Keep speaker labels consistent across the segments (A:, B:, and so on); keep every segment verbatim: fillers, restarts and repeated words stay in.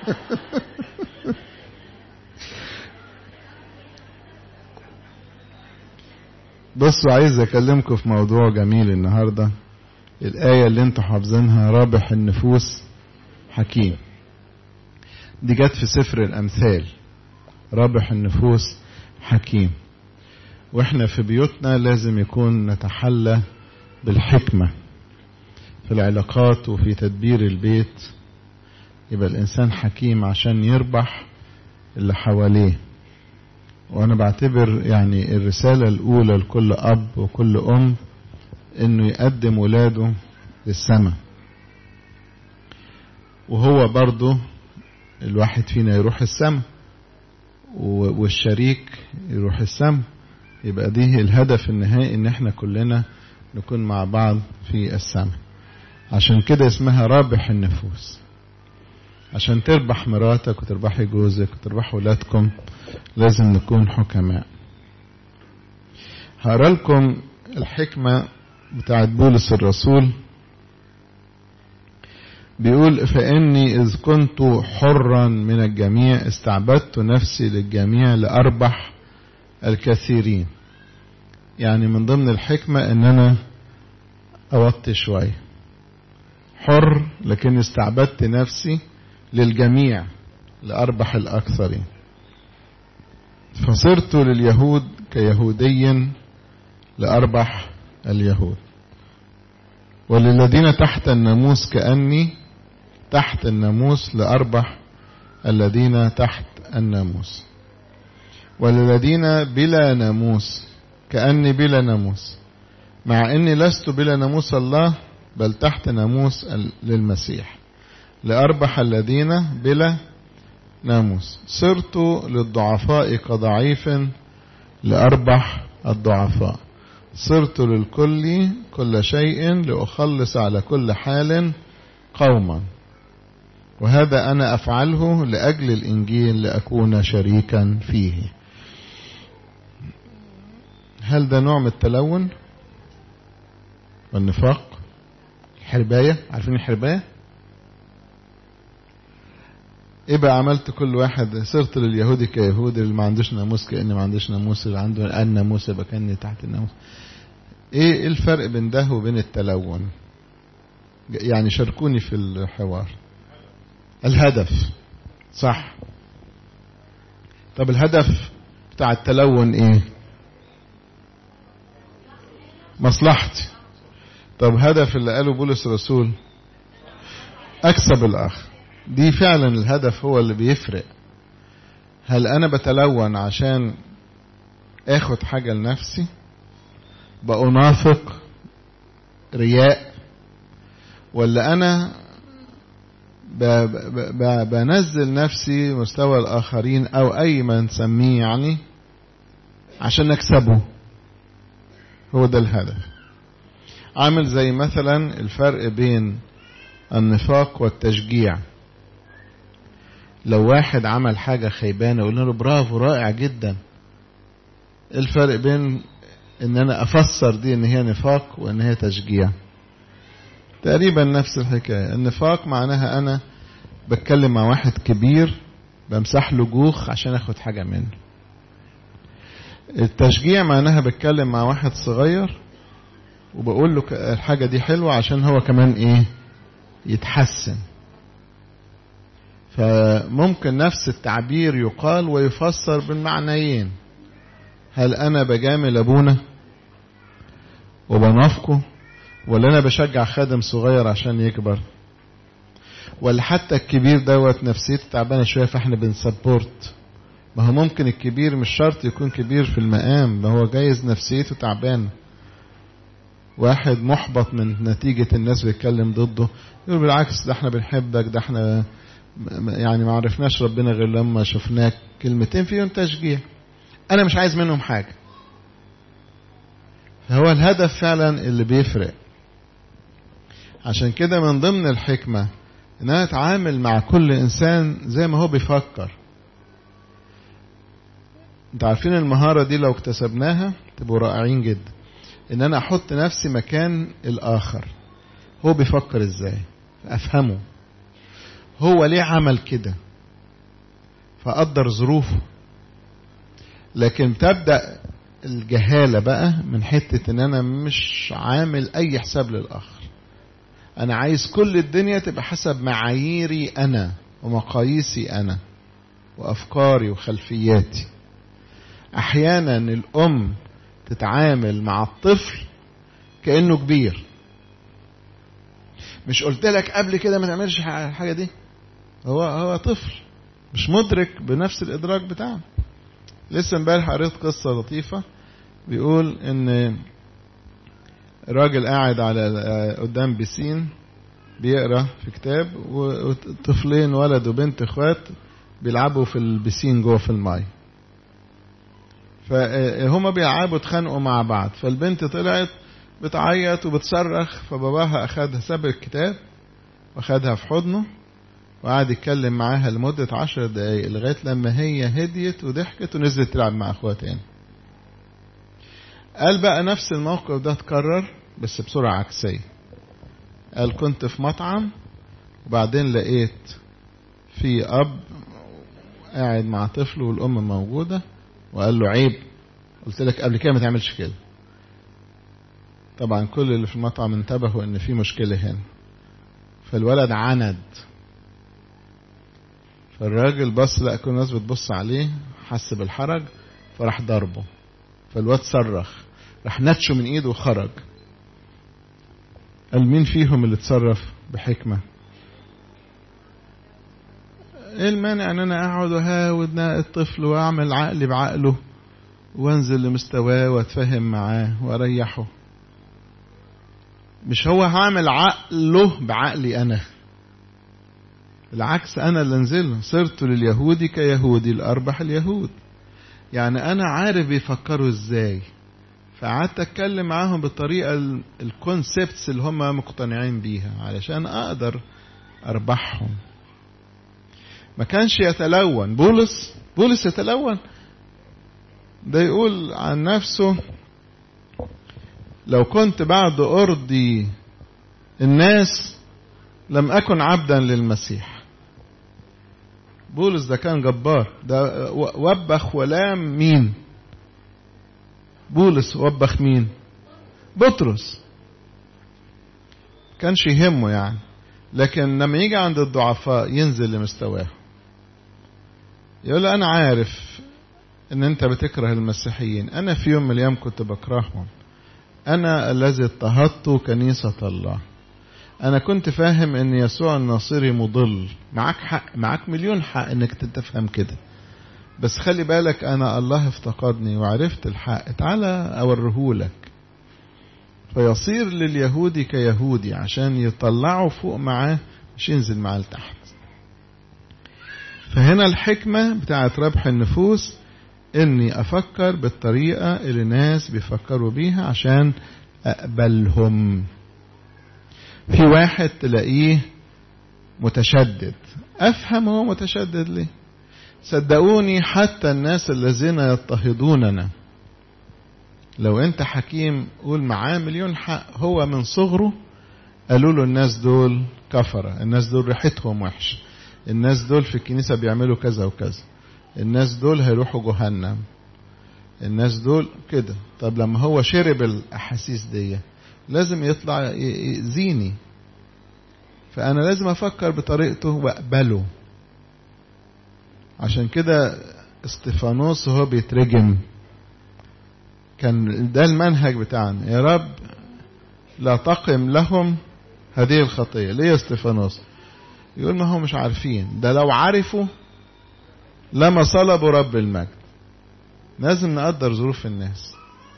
A: بصوا، عايز اكلمكم في موضوع جميل النهاردة. الآية اللي انتوا حافظينها، رابح النفوس حكيم، دي جت في سفر الأمثال. رابح النفوس حكيم. واحنا في بيوتنا لازم يكون نتحلى بالحكمة في العلاقات وفي تدبير البيت. يبقى الإنسان حكيم عشان يربح اللي حواليه. وأنا بعتبر يعني الرسالة الأولى لكل أب وكل أم إنه يقدم ولاده للسماء، وهو برضه الواحد فينا يروح السماء والشريك يروح السماء. يبقى دي الهدف النهائي، إن احنا كلنا نكون مع بعض في السماء. عشان كده اسمها رابح النفوس. عشان تربح مراتك وتربحي جوزك وتربح ولادكم لازم نكون حكماء. هقرا لكم الحكمة بتاعت بولس الرسول. بيقول: فإني إذ كنت حرا من الجميع استعبدت نفسي للجميع لأربح الكثيرين. يعني من ضمن الحكمة إن أنا أوطي شوية، حر لكن استعبدت نفسي للجميع لأربح الأكثرين. فصرت لليهود كيهودي لأربح اليهود، وللذين تحت الناموس كأني تحت الناموس لأربح الذين تحت الناموس، وللذين بلا ناموس كأني بلا ناموس، مع أني لست بلا ناموس الله بل تحت ناموس للمسيح لأربح الذين بلا ناموس. صرت للضعفاء كضعيف لأربح الضعفاء. صرت للكل كل شيء لأخلص على كل حال قوما، وهذا أنا أفعله لأجل الإنجيل لأكون شريكا فيه. هل ده نوع من التلون والنفاق؟ الحرباية، عارفين الحرباية؟ ايه بقى عملت كل واحد؟ صرت لليهودي كيهودي، اللي ما عندوش ناموس كأني ما عندوش ناموس، اللي عنده الناموس يبقى كأني تحت الناموس. ايه الفرق بين ده وبين التلون؟ يعني شاركوني في الحوار. الهدف صح. طب الهدف بتاع التلون ايه؟ مصلحتي. طب هدف اللي قاله بولس الرسول اكسب الاخر. دي فعلا الهدف هو اللي بيفرق. هل انا بتلون عشان اخد حاجة لنفسي، بأنافق رياء، ولا انا بنزل نفسي مستوى الاخرين او اي ما نسميه يعني عشان نكسبه؟ هو ده الهدف. عامل زي مثلا الفرق بين النفاق والتشجيع. لو واحد عمل حاجة خيبانة قلنا له برافو رائع جدا، الفرق بين ان انا افسر دي ان هي نفاق وان هي تشجيع؟ تقريبا نفس الحكاية. النفاق معناها انا بتكلم مع واحد كبير بمسح له جوخ عشان اخد حاجة منه. التشجيع معناها بتكلم مع واحد صغير وبقول له الحاجة دي حلوة عشان هو كمان ايه يتحسن. فممكن نفس التعبير يقال ويفسر بالمعنيين. هل انا بجامل ابونا وبنافقه، ولا انا بشجع خادم صغير عشان يكبر، ولا حتى الكبير دوت نفسيته تعبانه شويه فاحنا بنسبورت؟ ما هو ممكن الكبير مش شرط يكون كبير في المقام، ما هو جايز نفسيته تعبانه. واحد محبط من نتيجة الناس بيتكلم ضده يقول بالعكس ده احنا بنحبك، ده احنا يعني ما عرفناش ربنا غير لما شفناك. كلمتين فيهم تشجيع، انا مش عايز منهم حاجة. فهو الهدف فعلا اللي بيفرق. عشان كده من ضمن الحكمة ان انا اتعامل مع كل انسان زي ما هو بيفكر. انتوا عارفين المهارة دي لو اكتسبناها تبقوا رائعين جدا. ان انا احط نفسي مكان الاخر، هو بيفكر ازاي، افهمه هو ليه عمل كده، فقدر ظروفه. لكن تبدأ الجهالة بقى من حتة ان انا مش عامل اي حساب للاخر. انا عايز كل الدنيا تبقى حسب معاييري انا ومقاييسي انا وافكاري وخلفياتي. احيانا الام تتعامل مع الطفل كأنه كبير. مش قلت لك قبل كده ما تعملش الحاجة دي؟ هو هو طفل مش مدرك بنفس الادراك بتاعه. لسه امبارح قريت قصة لطيفة، بيقول ان راجل قاعد على قدام بسين بيقرأ في كتاب، وطفلين ولد وبنت اخوات بيلعبوا في البسين جوه في الماء. فهما بيلعبوا اتخانقوا مع بعض، فالبنت طلعت بتعيط وبتصرخ، فباباها اخدها ساب الكتاب واخدها في حضنه وقعد يتكلم معاها لمدة عشر دقايق لغاية لما هي هديت وضحكت ونزلت تلعب مع اخوها تاني. قال بقى نفس الموقف ده اتكرر بس بسرعة عكسية. قال كنت في مطعم وبعدين لقيت في اب قاعد مع طفله والام موجودة، وقال له عيب، قلت لك قبل كده ما تعملش كده. طبعا كل اللي في المطعم انتبهوا ان في مشكلة هنا. فالولد عند، فالراجل بص لقى كل الناس بتبص عليه، حس بالحرج فراح ضربه. فالواد صرخ، راح نتشه من ايده وخرج. قال مين فيهم اللي اتصرف بحكمة؟ ايه المانع ان انا اقعد وهاود الطفل واعمل عقلي بعقله وانزل لمستواه واتفهم معاه واريحه؟ مش هو هعمل عقله بعقلي انا، العكس انا اللي انزله. صرت لليهودي كيهودي لاربح اليهود. يعني انا عارف بيفكروا ازاي، فقعدت اتكلم معاهم بالطريقة الكونسبتس اللي هم مقتنعين بيها علشان اقدر اربحهم. ما كانش يتلون. بولس بولس يتلون، ده يقول عن نفسه لو كنت بعد ارضي الناس لم اكن عبدا للمسيح. بولس ده كان جبار، ده وبخ ولام مين؟ بولس وبخ مين؟ بطرس. كانش يهمه يعني، لكن لما يجي عند الضعفاء ينزل لمستواه. يقول انا عارف ان انت بتكره المسيحيين، انا في يوم من الايام كنت بكرههم، انا الذي اضطهدت كنيسة الله، انا كنت فاهم ان يسوع الناصري مضل. معاك حق، معاك مليون حق انك تفهم كده، بس خلي بالك انا الله افتقدني وعرفت الحق، تعالى اوريهولك. فيصير لليهودي كيهودي عشان يطلعوا فوق معاه مش ينزل معاه لتحت. فهنا الحكمة بتاعت ربح النفوس اني افكر بالطريقة اللي الناس بيفكروا بيها عشان اقبلهم. في واحد تلاقيه متشدد، افهم هو متشدد ليه. صدقوني حتى الناس الذين يضطهدوننا لو انت حكيم قول معاه مليون حق، هو من صغره قالوا له الناس دول كفرة، الناس دول ريحتهم وحش، الناس دول في الكنيسة بيعملوا كذا وكذا، الناس دول هيروحوا جهنم، الناس دول كده. طب لما هو شرب الأحاسيس دي لازم يطلع يأذيني، فأنا لازم أفكر بطريقته وأقبله. عشان كده استفانوس وهو بيترجم كان ده المنهج بتاعنا، يا رب لا تقم لهم هذه الخطية. ليه استفانوس؟ يقول ما هم مش عارفين، ده لو عرفوا لما صلبوا رب المجد. لازم نقدر ظروف الناس.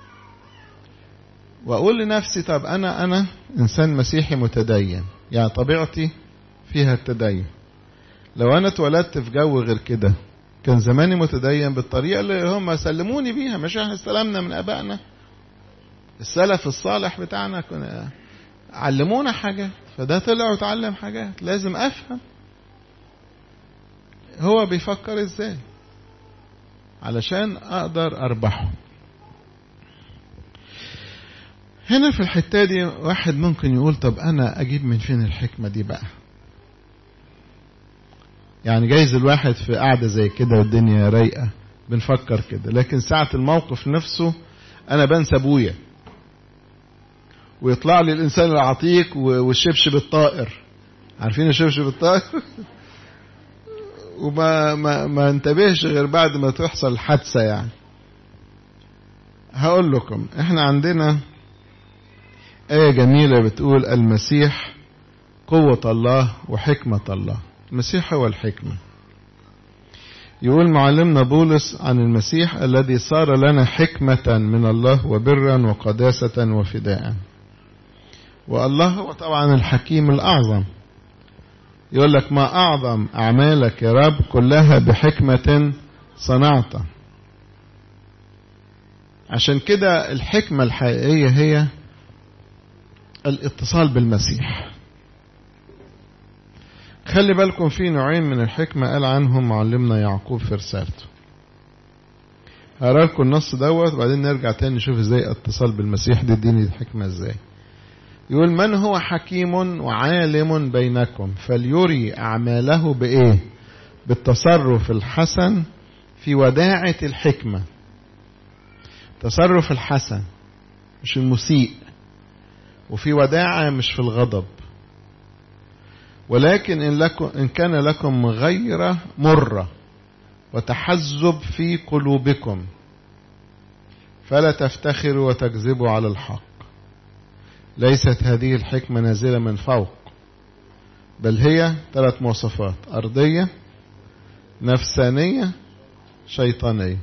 A: واقول لنفسي طب انا انا انسان مسيحي متدين، يعني طبيعتي فيها التدين. لو انا اتولدت في جو غير كده كان زماني متدين بالطريقة اللي هم سلموني بيها، مش احنا استلمنا من ابائنا السلف الصالح بتاعنا، كنا علمونا حاجات، فده طلع وتعلم حاجات. لازم افهم هو بيفكر ازاي علشان اقدر اربحه. هنا في الحتة دي واحد ممكن يقول طب انا اجيب من فين الحكمة دي بقى؟ يعني جايز الواحد في قاعدة زي كده والدنيا رايقة بنفكر كده، لكن ساعة الموقف نفسه أنا بنسى أبويا ويطلع لي الإنسان العتيق والشبشب الطائر. عارفين الشبشب الطائر؟ وما ما ما انتبهش غير بعد ما تحصل حادثة. يعني هقول لكم احنا عندنا آية جميلة بتقول المسيح قوة الله وحكمة الله. المسيح هو الحكمة. يقول معلمنا بولس عن المسيح الذي صار لنا حكمة من الله وبرا وقداسة وفداء. والله هو طبعا الحكيم الأعظم. يقول لك ما أعظم أعمالك يا رب كلها بحكمة صنعت. عشان كده الحكمة الحقيقية هي الاتصال بالمسيح. خلي بالكم في نوعين من الحكمة قال عنهم معلمنا يعقوب في رسالته. هقرا لكم النص دوت وبعدين نرجع تاني نشوف ازاي اتصال بالمسيح دي اديني الحكمة ازاي. يقول من هو حكيم وعالم بينكم فليري أعماله بإيه؟ بالتصرف الحسن في وداعة الحكمة. تصرف الحسن مش المسيء، وفي وداعة مش في الغضب. ولكن إن, لكم إن كان لكم غيرة مرة وتحزب في قلوبكم فلا تفتخروا وتكذبوا على الحق. ليست هذه الحكمة نازلة من فوق، بل هي ثلاث مواصفات: أرضية، نفسانية، شيطانية.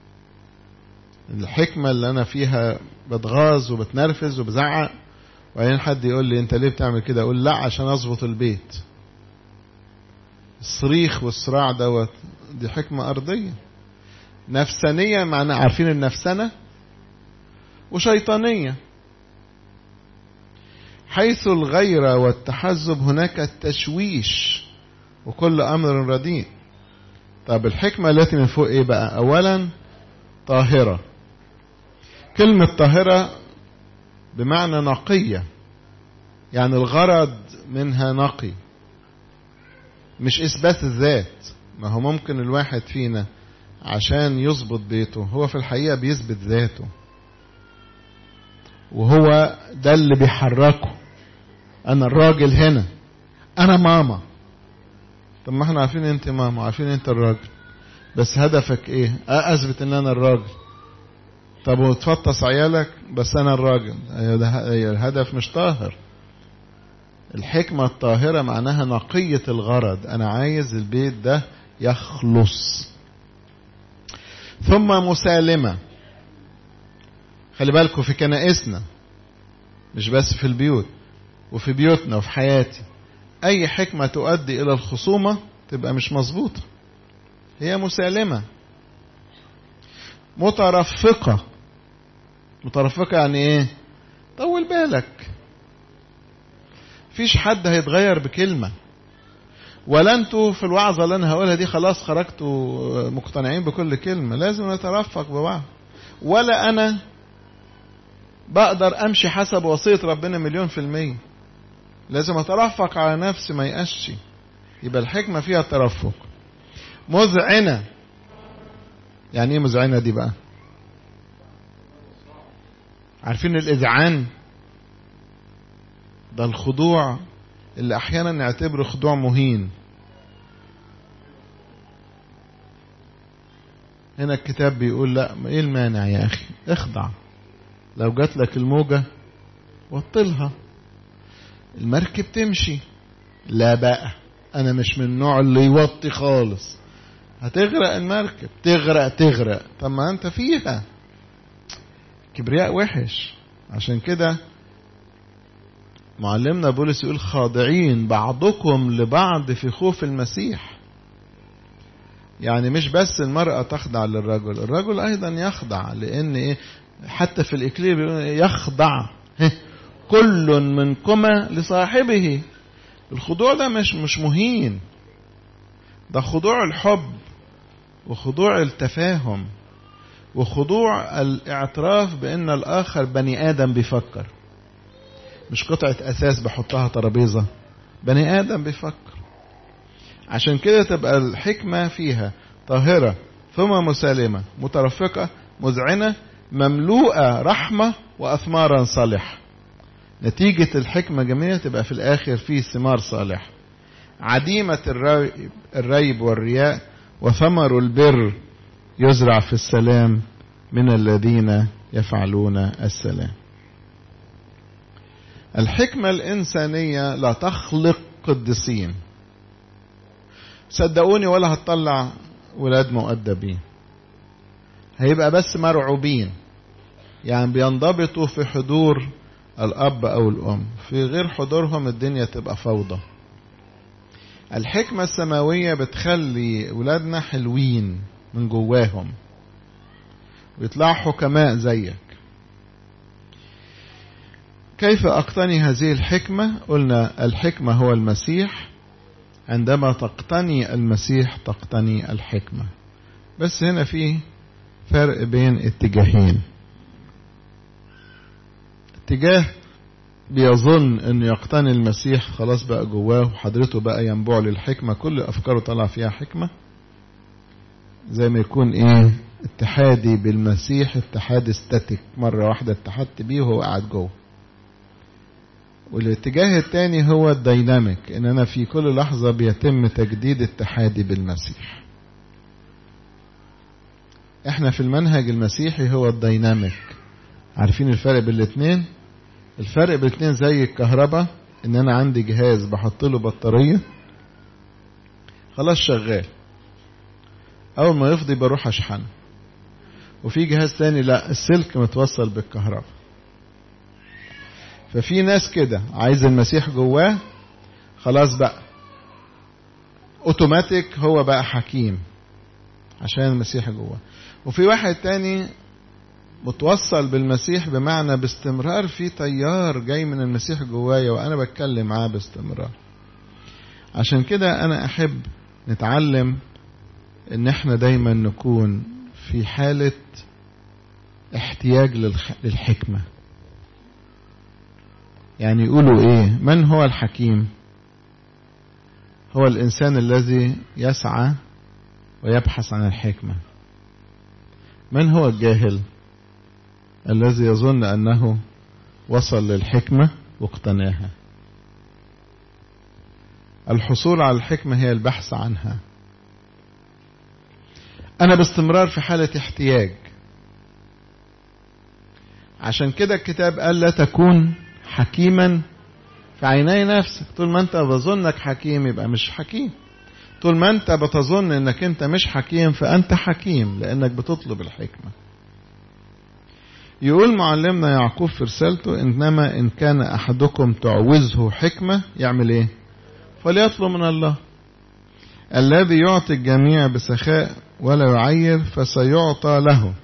A: الحكمة اللي أنا فيها بتغاظ وبتنرفز وبزعق، وبعدين حد يقول لي أنت ليه بتعمل كده؟ أقول لا عشان أظبط البيت. الصريخ والصراع دوت دي حكمة أرضية. نفسانية معنى عارفين النفسنة، وشيطانية حيث الغيرة والتحزب هناك التشويش وكل أمر رديء. طب الحكمة التي من فوق إيه بقى؟ أولا طاهرة. كلمة طاهرة بمعنى نقية، يعني الغرض منها نقي، مش إثبات الذات. ما هو ممكن الواحد فينا عشان يظبط بيته هو في الحقيقة بيثبت ذاته، وهو ده اللي بيحركه. أنا الراجل هنا، أنا ماما. طب ما احنا عارفين انت ماما، عارفين انت الراجل، بس هدفك ايه؟ أثبت ان أنا الراجل. طب وتفطس عيالك، بس أنا الراجل. أيوة الهدف مش طاهر. الحكمة الطاهرة معناها نقية الغرض، أنا عايز البيت ده يخلص. ثم مسالمة. خلي بالكم في كنائسنا، مش بس في البيوت، وفي بيوتنا وفي حياتي، أي حكمة تؤدي إلى الخصومة تبقى مش مظبوطة. هي مسالمة. مترفقة. مترفقة يعني إيه؟ طول بالك. فيش حد هيتغير بكلمة، ولا انتوا في الوعظة اللي أنا هقولها دي خلاص خرجتوا مقتنعين بكل كلمة. لازم نترفق ببعض. ولا أنا بقدر أمشي حسب وصية ربنا مليون في المية. لازم أترفق على نفسي ما يقش. يبقى الحكمة فيها ترفق. مذعنة. يعني ايه مذعنة دي بقى؟ عارفين الإذعان؟ ده الخضوع اللي أحيانا نعتبره خضوع مهين. هنا الكتاب بيقول لا، ايه المانع يا أخي؟ اخضع. لو جات لك الموجة وطلها، المركب تمشي. لا بقى، أنا مش من النوع اللي يوطي خالص. هتغرق المركب، تغرق تغرق. طب ما أنت فيها. كبرياء وحش. عشان كده معلمنا بولس يقول خاضعين بعضكم لبعض في خوف المسيح. يعني مش بس المرأة تخضع للرجل، الرجل أيضا يخضع. لأن إيه؟ حتى في الإكليل يخضع كل منكما لصاحبه. الخضوع ده مش مش مهين، ده خضوع الحب وخضوع التفاهم وخضوع الاعتراف بأن الآخر بني آدم بيفكر، مش قطعة أساس بحطها ترابيزة. بني آدم بيفكر. عشان كده تبقى الحكمة فيها طاهرة ثم مسالمة مترفقة مذعنة مملوءة رحمة وأثمارا صالحة. نتيجة الحكمة جميلة تبقى في الآخر فيه ثمار صالحة. عديمة الريب والرياء وثمر البر يزرع في السلام من الذين يفعلون السلام. الحكمة الإنسانية لا تخلق قديسين، صدقوني، ولا هتطلع ولاد مؤدبين، هيبقى بس مرعوبين، يعني بينضبطوا في حضور الأب أو الأم، في غير حضورهم الدنيا تبقى فوضى. الحكمة السماوية بتخلي ولادنا حلوين من جواهم ويطلعوا حكماء زيك. كيف أقتني هذه الحكمة؟ قلنا الحكمة هو المسيح، عندما تقتني المسيح تقتني الحكمة. بس هنا في فرق بين اتجاهين. اتجاه بيظن انه يقتني المسيح خلاص بقى جواه وحضرته بقى ينبوع للحكمة، كل افكاره طلع فيها حكمة، زي ما يكون ايه اتحادي بالمسيح اتحاد استاتيك، مرة واحدة اتحدت بيه وهو قاعد جوه. والاتجاه الثاني هو الديناميك، ان انا في كل لحظة بيتم تجديد اتحادي بالمسيح. احنا في المنهج المسيحي هو الديناميك. عارفين الفرق بين الاثنين؟ الفرق بين الاثنين زي الكهرباء، ان انا عندي جهاز بحط له بطارية خلاص شغال، اول ما يفضي بروح اشحنه. وفي جهاز تاني لا، السلك متوصل بالكهرباء. ففي ناس كده عايز المسيح جواه خلاص بقى اوتوماتيك هو بقى حكيم عشان المسيح جواه. وفي واحد تاني متوصل بالمسيح، بمعنى باستمرار في تيار جاي من المسيح جوايا وانا بتكلم معاه باستمرار. عشان كده انا احب نتعلم ان احنا دايما نكون في حالة احتياج للحكمة. يعني يقولوا ايه؟ من هو الحكيم؟ هو الانسان الذي يسعى ويبحث عن الحكمة. من هو الجاهل؟ الذي يظن أنه وصل للحكمة واقتناها. الحصول على الحكمة هي البحث عنها. أنا باستمرار في حالة احتياج. عشان كده الكتاب قال لا تكون حكيما في عيني نفسك. طول ما أنت بظنك حكيم يبقى مش حكيم. طول ما أنت بتظن أنك أنت مش حكيم فأنت حكيم، لأنك بتطلب الحكمة. يقول معلمنا يعقوب في رسالته: إنما إن كان أحدكم تعوزه حكمة يعمل إيه؟ فليطلب من الله الذي يعطي الجميع بسخاء ولا يعير فسيعطى له.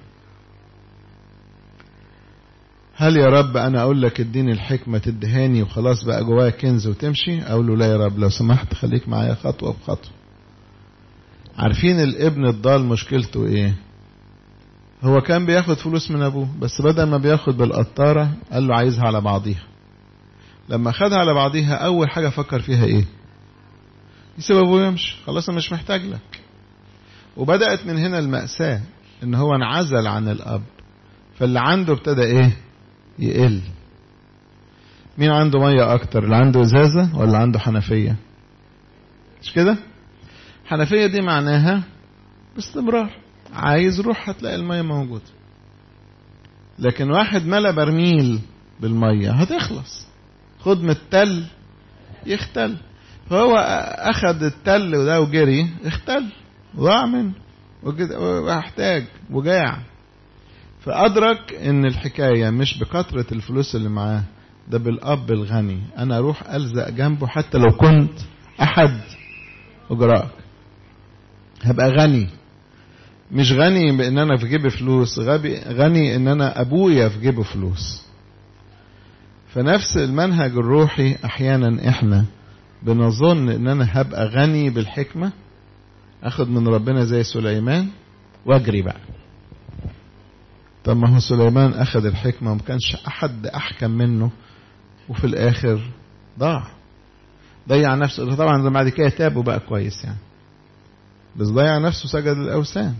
A: هل يا رب أنا أقول لك اديني الحكمة تدهاني وخلاص بقى جوايا كنز وتمشي؟ أقول له لا يا رب، لو سمحت خليك معايا خطوة بخطوة. عارفين الابن الضال مشكلته إيه؟ هو كان بياخد فلوس من أبوه، بس بدل ما بياخد بالقطارة قال له عايزها على بعضيها. لما خدها على بعضيها أول حاجة فكر فيها إيه؟ يسيب أبوه يمشي، خلاص أنا مش محتاج لك. وبدأت من هنا المأساة، إن هو انعزل عن الأب، فاللي عنده ابتدى إيه؟ يقل. مين عنده مية أكتر؟ اللي عنده إزازة ولا عنده حنفية؟ مش كده؟ حنفية دي معناها باستمرار عايز روح هتلاقي المية موجودة. لكن واحد ملا برميل بالمية هتخلص. خد من التل يختل. فهو أخد التل وده وجري اختل وضاع منه واحتاج وجاع. فأدرك ان الحكاية مش بكثرة الفلوس اللي معاه، ده بالأب الغني. أنا أروح ألزق جنبه حتى لو كنت أحد أجراءك. هبقى غني. مش غني بان انا في جيبي فلوس، غني ان انا ابويا في جيبه فلوس. فنفس المنهج الروحي احيانا احنا بنظن ان انا هبقى غني بالحكمة، اخد من ربنا زي سليمان واجري بقى. طب ما هو سليمان اخد الحكمة وما كانش احد احكم منه وفي الاخر ضاع. ضيع نفسه. طبعا بعد كده تاب وبقى كويس يعني، بس ضيع نفسه سجد للأوثان.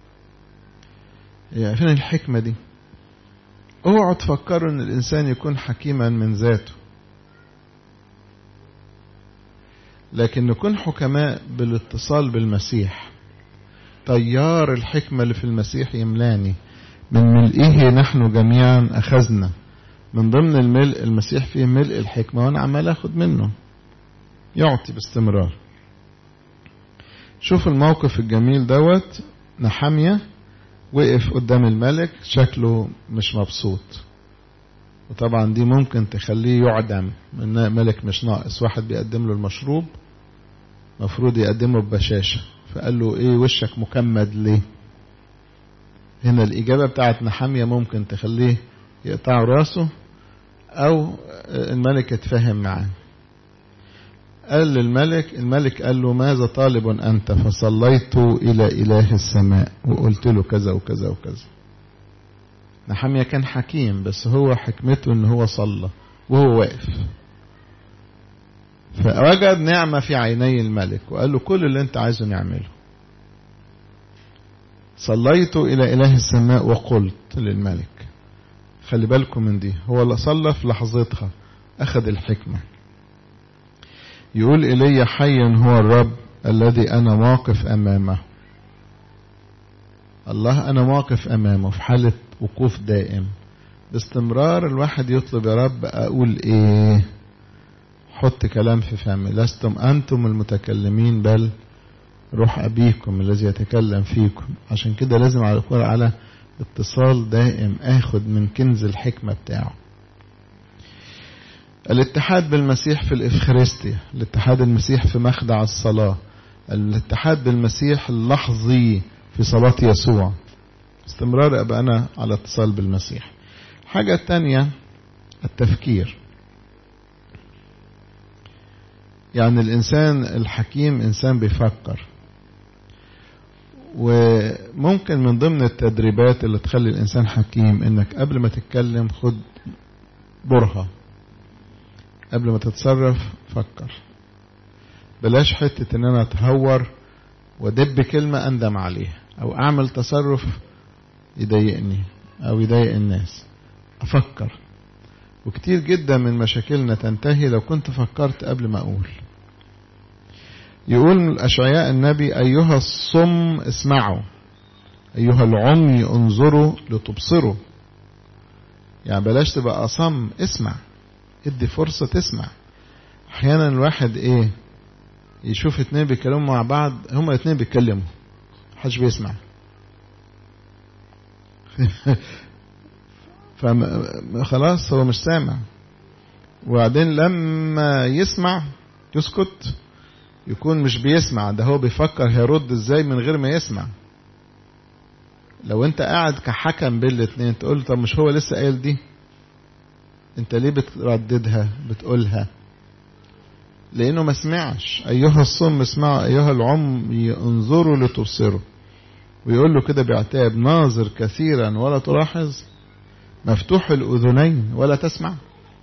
A: يعني فين الحكمة دي؟ اوعوا تفكروا ان الانسان يكون حكيما من ذاته، لكن نكون حكماء بالاتصال بالمسيح. تيار الحكمة اللي في المسيح يملاني، من ملئه نحن جميعا أخذنا. من ضمن الملء المسيح فيه ملء الحكمة، وأنا عمال أخذ منه، يعطي باستمرار. شوف الموقف الجميل دوت. نحمية وقف قدام الملك شكله مش مبسوط، وطبعا دي ممكن تخليه يعدم، من ملك مش ناقص. واحد بيقدم له المشروب مفروض يقدمه ببشاشة، فقال له ايه وشك مكمد ليه؟ هنا الإجابة بتاعت نحمية ممكن تخليه يقطع راسه، أو الملك يتفاهم معاه. قال للملك، الملك قال له ماذا طالب أنت؟ فصليت إلى إله السماء وقلت له كذا وكذا وكذا. نحمية كان حكيم، بس هو حكمته ان هو صلى وهو واقف، فوجد نعمة في عيني الملك وقال له كل اللي انت عايزه نعمله. صليت إلى إله السماء وقلت للملك. خلي بالكم من دي، هو اللي صلى في لحظتها أخذ الحكمة. يقول إلي حيا هو الرب الذي أنا واقف أمامه. الله أنا واقف أمامه في حالة وقوف دائم باستمرار. الواحد يطلب يا رب أقول إيه؟ حط كلام في فمي. لستم أنتم المتكلمين بل روح أبيكم الذي يتكلم فيكم. عشان كده لازم أكون على اتصال دائم، أخذ من كنز الحكمة بتاعه. الاتحاد بالمسيح في الإفخارستيا، الاتحاد المسيح في مخدع الصلاة، الاتحاد بالمسيح اللحظي في صلاة يسوع. استمرار أبقى أنا على اتصال بالمسيح. حاجة تانية التفكير. يعني الإنسان الحكيم إنسان بيفكر، وممكن من ضمن التدريبات اللي تخلي الإنسان حكيم إنك قبل ما تتكلم خد برهة، قبل ما تتصرف فكر. بلاش حتة إن أنا أتهور ودب كلمة أندم عليها، أو أعمل تصرف يضايقني أو يضايق الناس. أفكر، وكتير جدا من مشاكلنا تنتهي لو كنت فكرت قبل ما أقول. يقول أشعياء النبي أيها الصم اسمعوا، أيها العمي انظروا لتبصروا. يعني بلاش تبقى أصم، اسمع، ادي فرصة تسمع. أحيانا الواحد إيه يشوف اتنين بيتكلموا مع بعض، هما اتنين بيتكلموا محدش بيسمع فخلاص هو مش سامع. وبعدين لما يسمع يسكت، يكون مش بيسمع، ده هو بيفكر هيرد ازاي من غير ما يسمع. لو انت قاعد كحكم بين الاتنين تقول طب مش هو لسه قايل دي، انت ليه بترددها بتقولها؟ لانه ما سمعش. ايها الصم اسمعوا، ايها العمي انظروا لتبصروا. ويقول له كده بعتاب ناظر كثيرا ولا تلاحظ، مفتوح الأذنين ولا تسمع.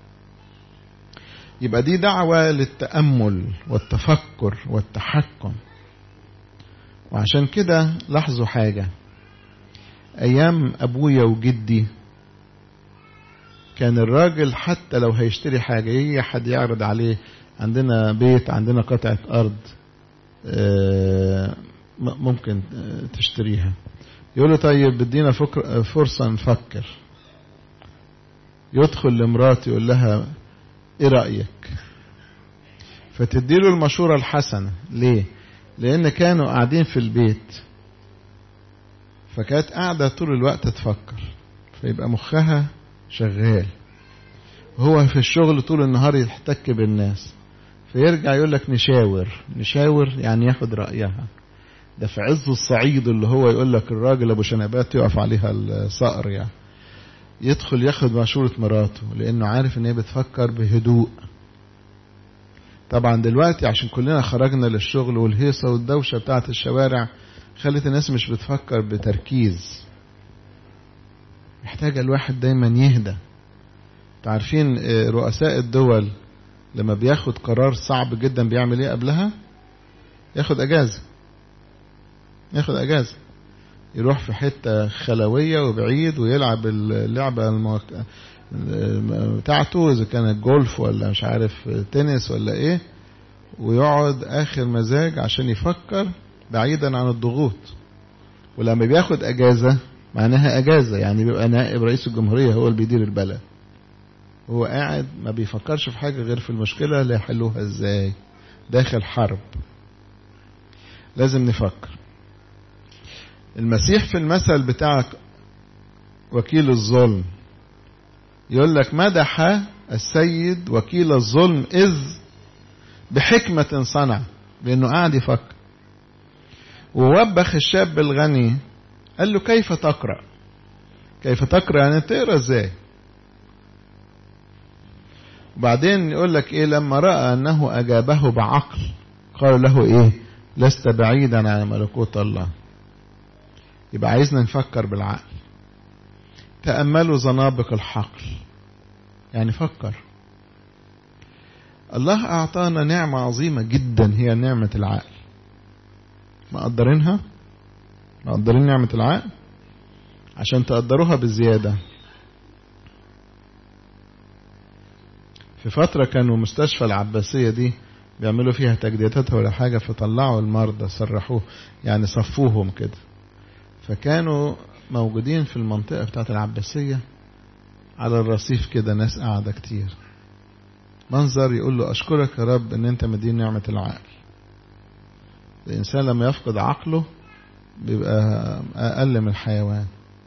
A: يبقى دي دعوة للتأمل والتفكر والتحكم. وعشان كده لاحظوا حاجة، أيام أبويا وجدي كان الراجل حتى لو هيشتري حاجة، يجي حد يعرض عليه عندنا بيت، عندنا قطعة أرض ممكن تشتريها، يقول له طيب بدينا فرصة نفكر. يدخل لمراته يقول لها ايه رأيك؟ فتديله المشورة الحسنة. ليه؟ لان كانوا قاعدين في البيت، فكانت قاعدة طول الوقت تفكر، فيبقى مخها شغال. وهو في الشغل طول النهار يحتك بالناس، فيرجع يقول لك نشاور. نشاور يعني ياخد رأيها. ده في عز الصعيد اللي هو يقول لك الراجل ابو شنبات يقف عليها الصقر، يعني يدخل ياخد مشورة مراته لانه عارف ان هي بتفكر بهدوء. طبعا دلوقتي عشان كلنا خرجنا للشغل والهيصة والدوشة بتاعت الشوارع خلت الناس مش بتفكر بتركيز. محتاج الواحد دايما يهدى. تعرفين رؤساء الدول لما بياخد قرار صعب جدا بيعمل ايه قبلها؟ ياخد اجازة ياخد اجازة يروح في حتة خلوية وبعيد ويلعب اللعبة الموك... بتاعته، اذا كانت جولف ولا مش عارف تنس ولا ايه، ويقعد اخر مزاج عشان يفكر بعيدا عن الضغوط. ولما بياخد اجازة معناها اجازة، يعني بيبقى نائب رئيس الجمهورية هو اللي بيدير البلد، هو قاعد ما بيفكرش في حاجة غير في المشكلة اللي يحلوها ازاي. داخل حرب لازم نفكر. المسيح في المثل بتاعك وكيل الظلم يقول لك مدح السيد وكيل الظلم إذ بحكمة صنع، لأنه قاعد يفكر. ووبخ الشاب الغني قال له كيف تقرأ؟ كيف تقرأ يعني تقرأ ازاي؟ وبعدين يقول لك ايه لما رأى انه اجابه بعقل قال له ايه لست بعيدا عن ملكوت الله. يبقى عايزنا نفكر بالعقل. تأملوا زنابق الحقل، يعني فكر. الله اعطانا نعمة عظيمة جدا هي نعمة العقل. مقدرينها؟ مقدرين نعمة العقل؟ عشان تقدروها بزيادة. في فترة كانوا مستشفى العباسية دي بيعملوا فيها تجديدات ولا حاجة، فطلعوا المرضى سرحوه يعني صفوهم كده. فكانوا موجودين في المنطقة بتاعت العباسية على الرصيف كده ناس قاعدة كتير. منظر يقول له أشكرك يا رب ان انت مدين نعمة العقل. الإنسان لما يفقد عقله بيبقى أقل من الحيوان.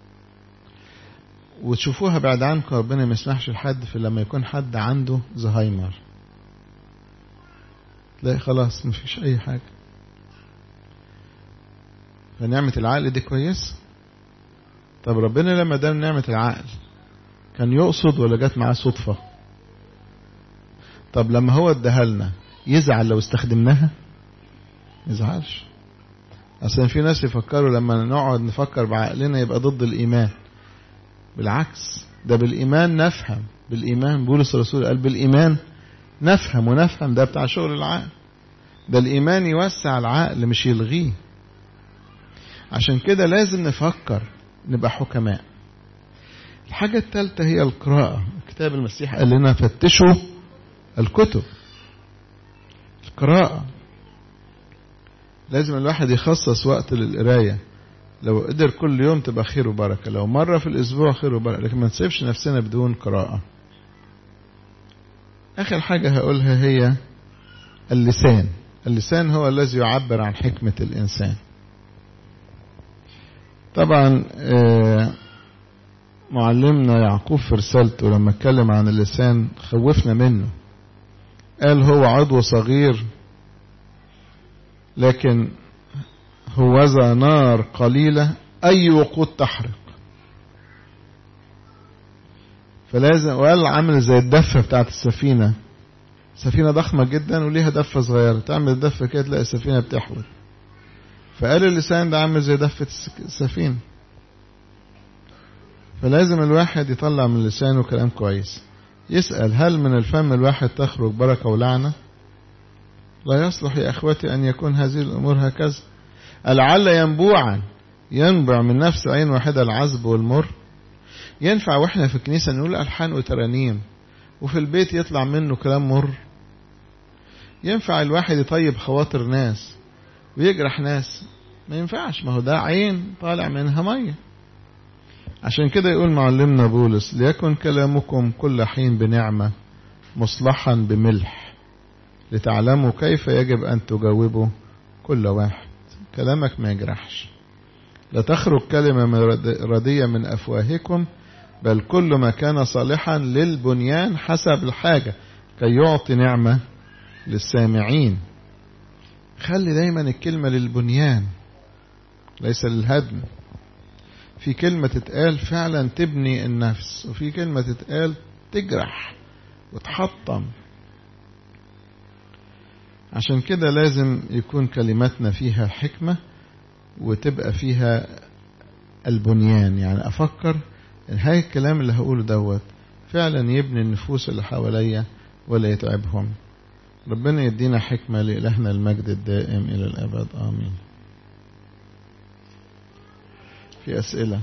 A: وتشوفوها بعد عنك ربنا ما يسمحش لحد في لما يكون حد عنده زهايمر لا خلاص مفيش أي حاجة. فنعمة العقل دي كويس. طب ربنا لما دام نعمة العقل كان يقصد ولا جت معاه صدفة؟ طب لما هو اداها لنا يزعل لو استخدمناها؟ يزعلش. اصلا في ناس يفكروا لما نقعد نفكر بعقلنا يبقى ضد الإيمان. بالعكس، ده بالإيمان نفهم. بالإيمان بولس الرسول قال بالإيمان نفهم، ونفهم ده بتاع شغل العقل. ده الإيمان يوسع العقل مش يلغيه. عشان كده لازم نفكر نبقى حكماء. الحاجة الثالثة هي القراءة. كتاب المسيح قال لنا فتشوا الكتب. القراءة لازم الواحد يخصص وقت للقراية. لو قدر كل يوم تبقى خير وبركة، لو مرة في الأسبوع خير وبركة، لكن ما نسيبش نفسنا بدون قراءة. آخر حاجة هقولها هي اللسان. اللسان هو الذي يعبر عن حكمة الإنسان. طبعا معلمنا يعقوب في رسالته لما اتكلم عن اللسان خوفنا منه. قال هو عضو صغير لكن هوذا نار قليلة أي وقود تحرق. فلازم، وقال عامل زي الدفة بتاعت السفينة. سفينة ضخمة جدا وليها دفة صغيرة، تعمل دفة كده تلاقي السفينة بتحول. فقال اللسان ده عامل زي دفة السفينة. فلازم الواحد يطلع من لسانه كلام كويس. يسأل هل من الفم الواحد تخرج بركة ولعنة؟ لا يصلح يا أخوتي أن يكون هذه الأمور هكذا. لعل ينبوعا ينبع من نفس عين واحدة العذب والمر. ينفع واحنا في الكنيسة نقول ألحان وترانيم وفي البيت يطلع منه كلام مر؟ ينفع الواحد يطيب خواطر ناس ويجرح ناس؟ ما ينفعش، ما هو ده عين طالع منها مية. عشان كده يقول معلمنا بولس ليكن كلامكم كل حين بنعمة مصلحا بملح لتعلموا كيف يجب أن تجاوبوا كل واحد. كلامك ما يجرحش. لا تخرج كلمة ردية من أفواهكم بل كل ما كان صالحا للبنيان حسب الحاجة كي يعطي نعمة للسامعين. خلي دايما الكلمة للبنيان ليس للهدم. في كلمة تتقال فعلا تبني النفس، وفي كلمة تتقال تجرح وتحطم. عشان كده لازم يكون كلماتنا فيها حكمة وتبقى فيها البنيان. يعني أفكر هاي الكلام اللي هقوله دوت فعلا يبني النفوس اللي حواليا ولا يتعبهم. ربنا يدينا حكمة لإلهنا المجد الدائم إلى الأبد آمين. في أسئلة؟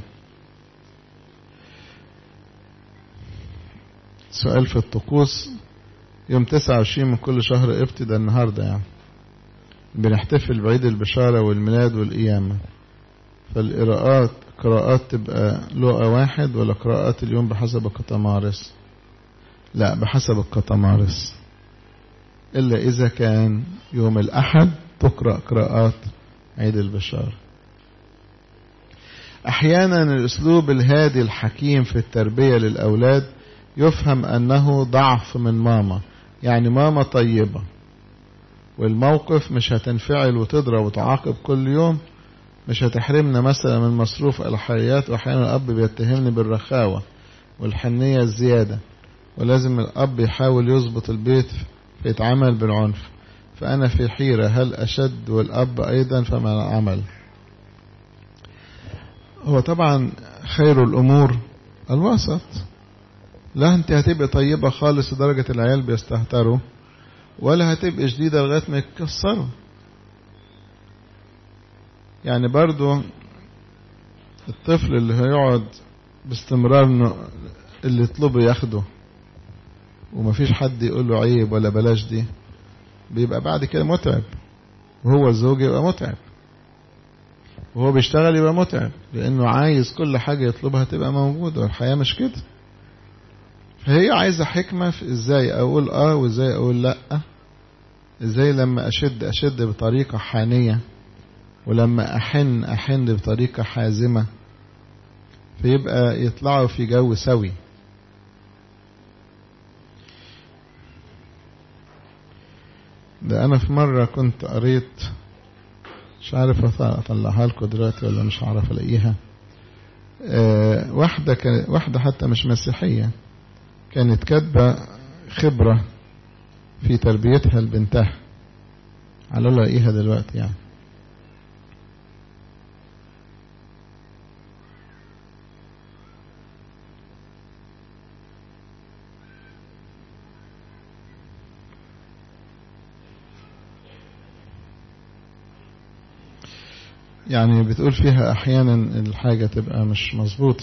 A: سؤال في الطقوس. يوم تسعة وعشرين من كل شهر ابتدى النهاردة يعني بنحتفل بعيد البشارة والميلاد والقيامة، فالقراءات قراءات تبقى لقا واحد ولا قراءات اليوم بحسب القطمارس؟ لا، بحسب القطمارس، إلا إذا كان يوم الأحد تقرأ قراءات عيد البشارة. أحيانا الأسلوب الهادي الحكيم في التربية للأولاد يفهم أنه ضعف من ماما، يعني ماما طيبة والموقف مش هتنفعل وتضرب وتعاقب كل يوم، مش هتحرمنا مثلا من مصروف الحياة، وأحيانا الأب بيتهمني بالرخاوة والحنية الزيادة، ولازم الأب يحاول يضبط البيت فيتعامل بالعنف، فأنا في حيرة، هل أشد والأب أيضا فما العمل؟ هو طبعا خير الأمور الوسط، لا أنت هتبقى طيبة خالص لدرجة العيال بيستهتروا، ولا هتبقى شديدة لغاية ما يتكسروا. يعني برضو الطفل اللي هيقعد باستمرار اللي يطلبه ياخده ومفيش حد يقول له عيب ولا بلاش دي، بيبقى بعد كده متعب، وهو الزوج يبقى متعب، وهو بيشتغل يبقى متعب، لأنه عايز كل حاجة يطلبها تبقى موجودة، والحياة مش كده. فهي عايزة حكمة في ازاي اقول اه وازاي اقول لا، ازاي لما اشد اشد بطريقة حانية، ولما احن احن بطريقة حازمة، فيبقى يطلعوا في جو سوي. ده انا في مرة كنت قريت، مش عارف اطلعها لكم دلوقتي ولا مش عارف الاقيها، أه واحدة كانت واحدة حتى مش مسيحية، كانت كاتبة خبرة في تربيتها لبنتها، على الله الاقيها دلوقتي يعني. يعني بتقول فيها احيانا الحاجة تبقى مش مظبوطة.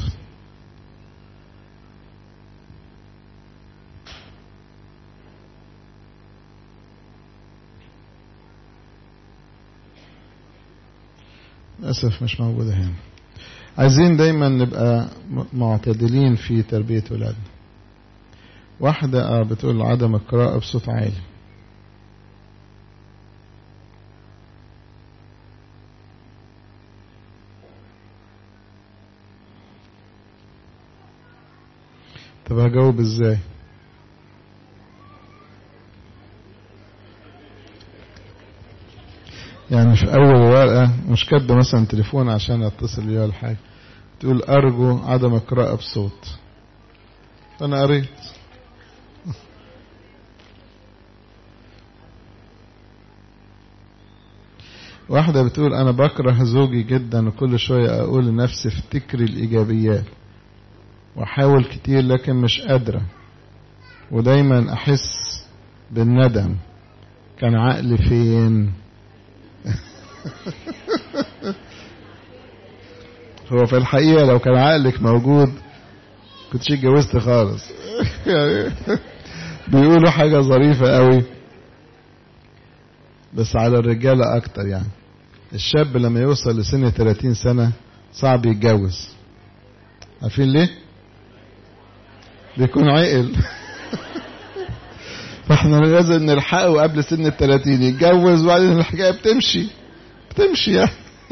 A: للأسف مش موجودة هنا. عايزين دايما نبقى معتدلين في تربية ولادنا. واحدة بتقول عدم القراءة بصوت عالي. طب هجاوب ازاي؟ يعني في اول ورقة مش كاتبه مثلا تليفون عشان اتصل بيها الحاجة، تقول ارجو عدم القراءة بصوت، انا قريت. واحدة بتقول انا بكره زوجي جدا، وكل شوية اقول لنفسي افتكري الايجابيات، واحاول كتير لكن مش قادرة، ودايما احس بالندم، كان عقلي فين؟ هو في الحقيقة لو كان عقلك موجود كنتش اتجوزت خالص. يعني بيقولوا حاجة ظريفة قوي بس على الرجالة اكتر، يعني الشاب لما يوصل لسن ثلاثين سنة صعب يتجوز. عارفين ليه؟ بيكون عقل. فاحنا لازم نلحقه قبل سن الثلاثين يتجوز، وبعدين الحكاية بتمشي بتمشي يعني.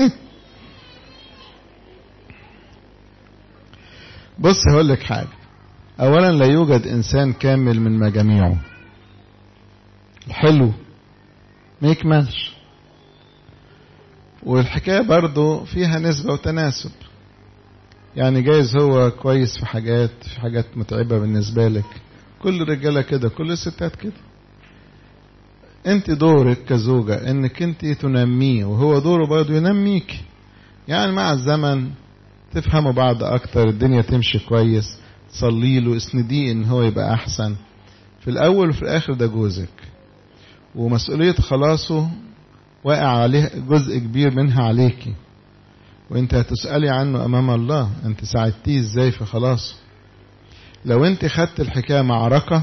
A: بص هقول لك حاجة، اولا لا يوجد انسان كامل من مجاميعه، الحلو ما يكملش، والحكاية برضو فيها نسبة وتناسب. يعني جايز هو كويس في حاجات، في حاجات متعبة بالنسبة لك، كل الرجالة كده، كل الستات كده. انت دورك كزوجة انك انت تنميه، وهو دوره برضو ينميك. يعني مع الزمن تفهموا بعض اكتر، الدنيا تمشي كويس، تصلي له، اسنديه ان هو يبقى احسن. في الاول وفي الاخر ده جوزك، ومسؤولية خلاصه واقع عليه جزء كبير منها عليكي، وانت هتسألي عنه امام الله انت ساعدتيه ازاي في خلاصه. لو انت خدت الحكاية معركة،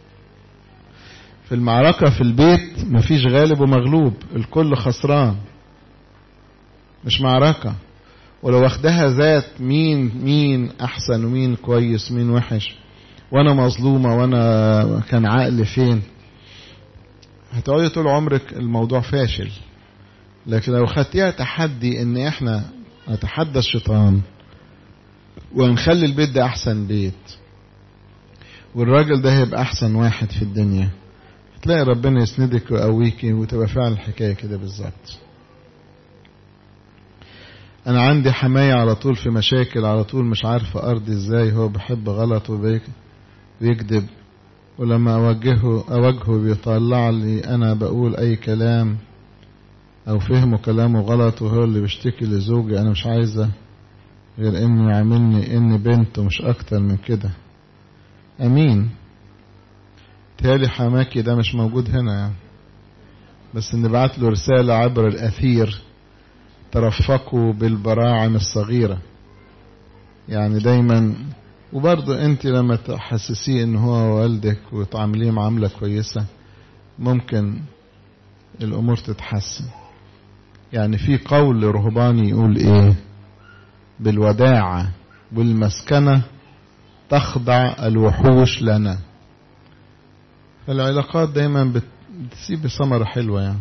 A: في المعركة في البيت مفيش غالب ومغلوب، الكل خسران، مش معركة. ولو واخدها ذات مين مين احسن ومين كويس مين وحش، وانا مظلومة وانا كان عقل فين، هتقعدي طول عمرك الموضوع فاشل. لكن لو خدتيها تحدي ان احنا نتحدى الشيطان ونخلي البيت ده احسن بيت، والراجل ده هيبقى احسن واحد في الدنيا، هتلاقي ربنا يسندك ويقويكي وتبقى فعلا الحكاية كده بالظبط. انا عندي حماية على طول في مشاكل، على طول مش عارفة ارضي ازاي، هو بحب غلط وبيكذب، ولما اوجهه اوجهه بيطلع لي انا بقول اي كلام او فهمه كلامه غلط، وهو اللي بيشتكي لزوجي انا مش عايزة غير انه يعملني اني بنت ومش اكتر من كده. امين. تالي حماكي ده مش موجود هنا يعني، بس نبعت له رسالة عبر الاثير، ترفقوا بالبراعم الصغيرة، يعني دايما. وبرضه انت لما تحسسيه ان هو والدك وتعامليه معاملة كويسة ممكن الامور تتحسن. يعني في قول رهباني يقول ايه، بالوداعة والمسكنة تخضع الوحوش لنا. فالعلاقات دايما بتسيب ثمرة حلوة يعني.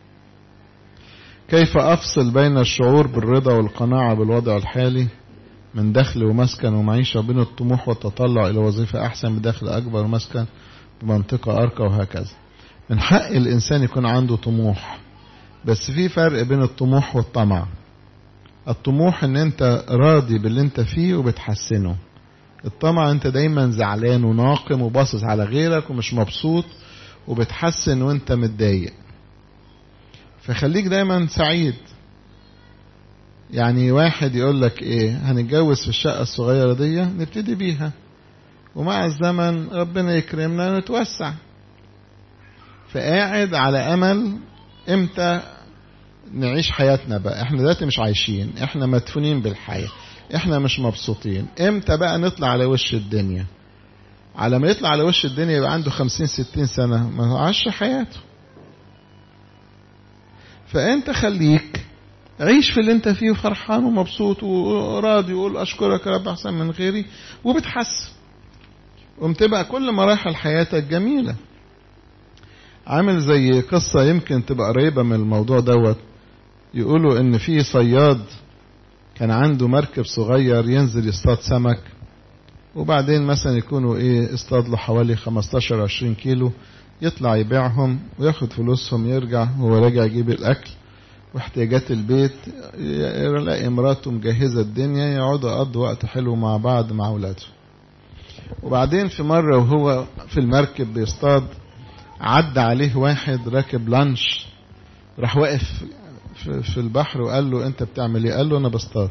A: كيف افصل بين الشعور بالرضا والقناعة بالوضع الحالي من دخل ومسكن ومعيشة، وبين الطموح والتطلع الى وظيفة احسن بدخل اكبر ومسكن بمنطقة ارقى وهكذا. من حق الانسان يكون عنده طموح، بس في فرق بين الطموح والطمع. الطموح ان انت راضي باللي انت فيه وبتحسنه، الطمع انت دايما زعلان وناقم وباصص على غيرك ومش مبسوط وبتحسن وانت متضايق. فخليك دايما سعيد. يعني واحد يقول لك ايه، هنتجوز في الشقة الصغيرة دي نبتدي بيها، ومع الزمن ربنا يكرمنا ونتوسع. فقاعد على امل امتى نعيش حياتنا بقى، احنا دلوقتي مش عايشين، احنا مدفونين بالحياة، احنا مش مبسوطين، امتى بقى نطلع على وش الدنيا؟ على ما يطلع على وش الدنيا يبقى عنده خمسين ستين سنة ما عاش حياته. فانت خليك عيش في اللي انت فيه فرحان ومبسوط وراضي، وقول اشكرك يا رب احسن من غيري، وبتحسن ومتبقى كل مراحل حياتك جميلة. عامل زي قصة يمكن تبقى قريبة من الموضوع دوت. يقولوا ان في صياد كان عنده مركب صغير ينزل يصطاد سمك، وبعدين مثلا يكونوا ايه اصطاد له حوالي خمستاشر عشرين كيلو، يطلع يبيعهم وياخد فلوسهم، يرجع هو راجع يجيب الاكل واحتياجات البيت، يلاقي مراته مجهزة الدنيا، يقعدوا يقضوا وقت حلو مع بعض مع اولاده. وبعدين في مرة وهو في المركب بيصطاد، عدى عليه واحد راكب لانش، راح واقف في البحر وقال له انت بتعمل ايه؟ قال له انا بصطاد.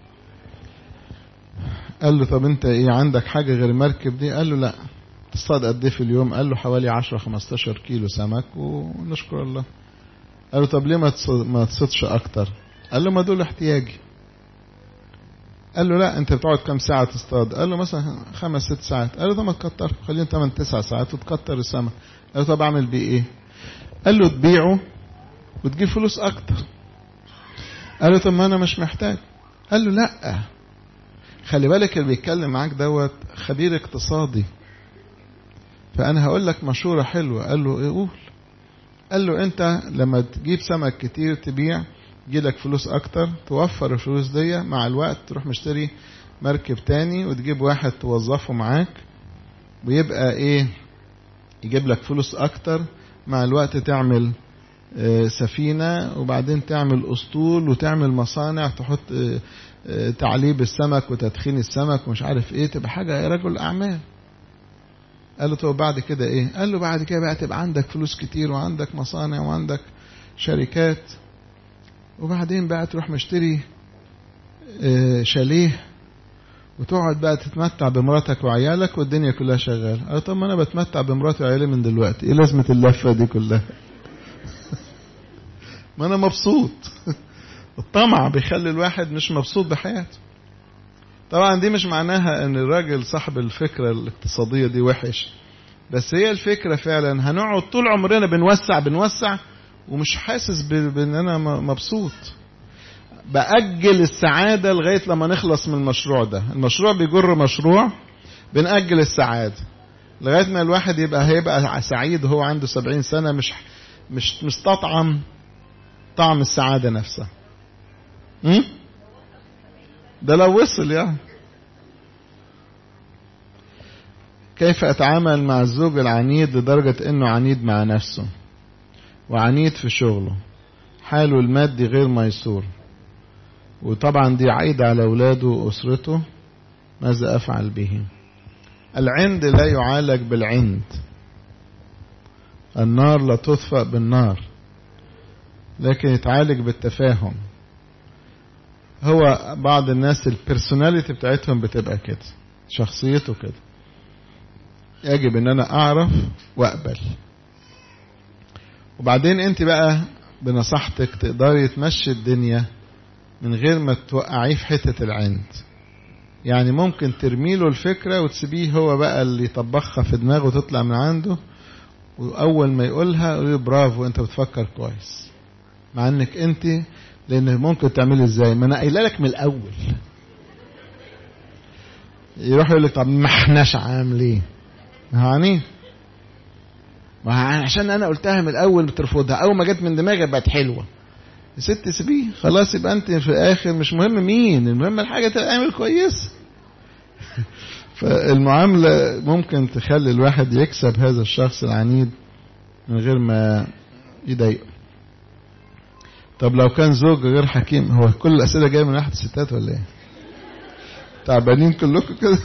A: قال له طب انت ايه عندك حاجة غير المركب دي؟ قال له لا. تصطاد قد ايه في اليوم؟ قال له حوالي عشرة خمستاشر كيلو سمك ونشكر الله. قال له طب ليه ما تصطادش اكتر؟ قال له ما دول احتياجي. قال له لا انت بتقعد كم ساعة تصطاد؟ قال له مثلا خمس ست ساعات. قال له طب ما تكتر، خليهم تمن تسع ساعات وتكتر السمك. قال له طب اعمل بيه ايه؟ قال له تبيعه وتجيب فلوس اكتر. قال له طب ما انا مش محتاج. قال له لا، خلي بالك اللي بيتكلم معاك دوت خبير اقتصادي، فانا هقول لك مشورة حلوة. قال له ايه؟ قول. قال له انت لما تجيب سمك كتير تبيع يجيلك فلوس اكتر، توفر الفلوس دي مع الوقت تروح مشتري مركب تاني وتجيب واحد توظفه معاك، ويبقى ايه يجيب لك فلوس اكتر، مع الوقت تعمل اه سفينة، وبعدين تعمل اسطول وتعمل مصانع تحط اه اه تعليب السمك وتدخين السمك ومش عارف ايه، تبقى حاجة يا رجل اعمال. قال له طب بعد كده ايه؟ قال له بعد كده بقى تبقى عندك فلوس كتير وعندك مصانع وعندك شركات، وبعدين بقى تروح مشتري اه شاليه وتقعد بقى تتمتع بمراتك وعيالك والدنيا كلها شغالة. قال طب ما انا بتمتع بمراتي وعيالي من دلوقتي، ايه لازمة اللفة دي كلها؟ ما انا مبسوط. الطمع بيخلي الواحد مش مبسوط بحياته. طبعا دي مش معناها ان الراجل صاحب الفكرة الاقتصادية دي وحش، بس هي الفكرة فعلا هنقعد طول عمرنا بنوسع بنوسع ومش حاسس بان انا مبسوط. بأجل السعادة لغاية لما نخلص من المشروع ده. المشروع بيجر مشروع، بنأجل السعادة لغاية ما الواحد يبقى هيبقى سعيد وهو عنده سبعين سنة مش مش مستطعم طعم السعادة نفسها. م? ده لو وصل يعني. كيف أتعامل مع الزوج العنيد لدرجة أنه عنيد مع نفسه وعنيد في شغله، حاله المادي غير ميسور، وطبعا دي عايدة على أولاده وأسرته، ماذا أفعل به؟ العند لا يعالج بالعند، النار لا تطفأ بالنار، لكن يتعالج بالتفاهم. هو بعض الناس البيرسوناليتي بتاعتهم بتبقى كده، شخصيته كده، يجب ان انا اعرف واقبل. وبعدين انت بقى بنصحتك تقدري تمشي الدنيا من غير ما توقعيه في حتة العند. يعني ممكن ترميله الفكرة وتسيبيه هو بقى اللي يطبخها في دماغه وتطلع من عنده، واول ما يقولها يقول برافو انت بتفكر كويس، مع انك انت، لان ممكن تعملي ازاي؟ ما انا قايله لك من الاول. يروح يقول لك طب ما احناش عاملين يعني، ما عشان انا قلتها من الاول بترفضها، اول ما جت من دماغي بقت حلوه. يا ست سيبيه خلاص، يبقى انت في الاخر مش مهم مين، المهم الحاجه تعمل كويس. فالمعامله ممكن تخلي الواحد يكسب هذا الشخص العنيد من غير ما يضايقه. طب لو كان زوج غير حكيم، هو كل الاسئله جايه من ناحيه الستات ولا ايه؟ تعبانين كلكم كده.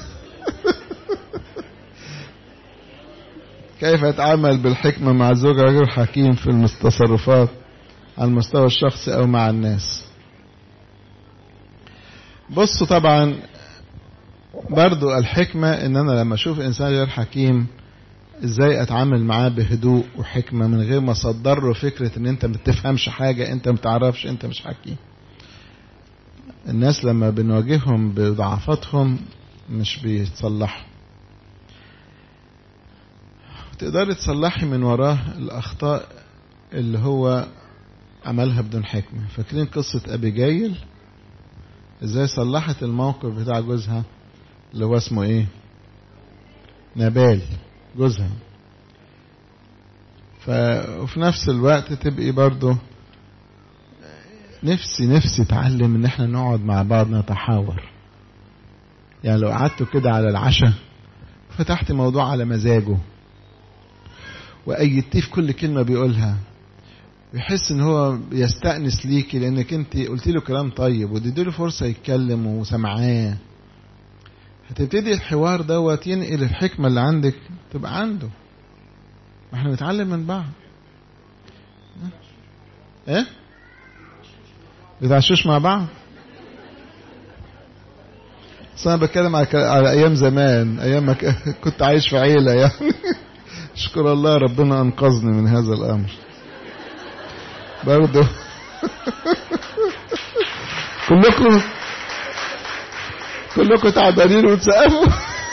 A: كيف اتعامل بالحكمة مع زوج غير حكيم في التصرفات على المستوى الشخصي او مع الناس؟ بصوا طبعا برضو الحكمة ان انا لما اشوف انسان غير حكيم ازاي اتعامل معاه بهدوء وحكمة من غير ما اصدر له فكرة ان انت ما بتفهمش حاجة، انت ما بتعرفش، انت مش حكيم. الناس لما بنواجههم بضعفاتهم مش بيتصلحوا. تقدري تصلحي من وراه الأخطاء اللي هو عملها بدون حكمة. فاكرين قصة أبيجايل ازاي صلحت الموقف بتاع جوزها اللي هو اسمه ايه؟ نابال جوزها. وفي نفس الوقت تبقي برضو نفسي نفسي اتعلم ان احنا نقعد مع بعض نتحاور. يعني لو قعدتوا كده على العشاء فتحت موضوع على مزاجه وأيدتيه في كل كلمة بيقولها، ويحس ان هو يستأنس ليكي لانك انت قلت له كلام طيب واديتي له فرصة يتكلم وسمعاه، هتبتدي الحوار دوت ينقل الحكمة اللي عندك تبقى عنده. ما احنا نتعلم من بعض. ايه بتعشوش مع بعض؟ بس انا بتكلم على, على ايام زمان، ايام ما كنت عايش في عيلة يعني. اشكر الله ربنا انقذني من هذا الامر برضو. كلكم كلكم تعبانين وتسقفوا.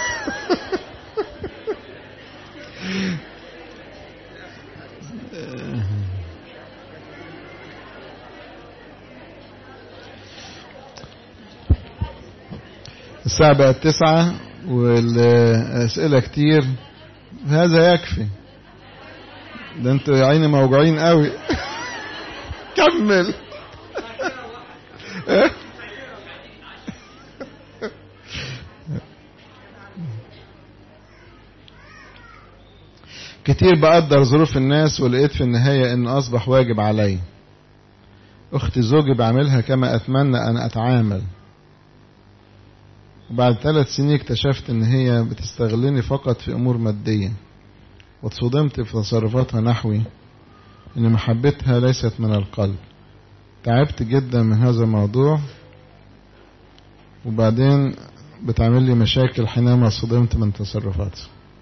A: الساعة بقت تسعة والأسئلة كتير، هذا يكفي. ده انتوا يا عيني موجوعين قوي. كمل. كتير بقدر ظروف الناس ولقيت في النهاية ان اصبح واجب علي. اختي زوجي بعملها كما اتمنى ان اتعامل، وبعد ثلاث سنين اكتشفت ان هي بتستغلني فقط في امور مادية، واتصدمت في تصرفاتها نحوي ان محبتها ليست من القلب. تعبت جدا من هذا الموضوع، وبعدين بتعمل لي مشاكل حينما صدمت من تصرفاتي.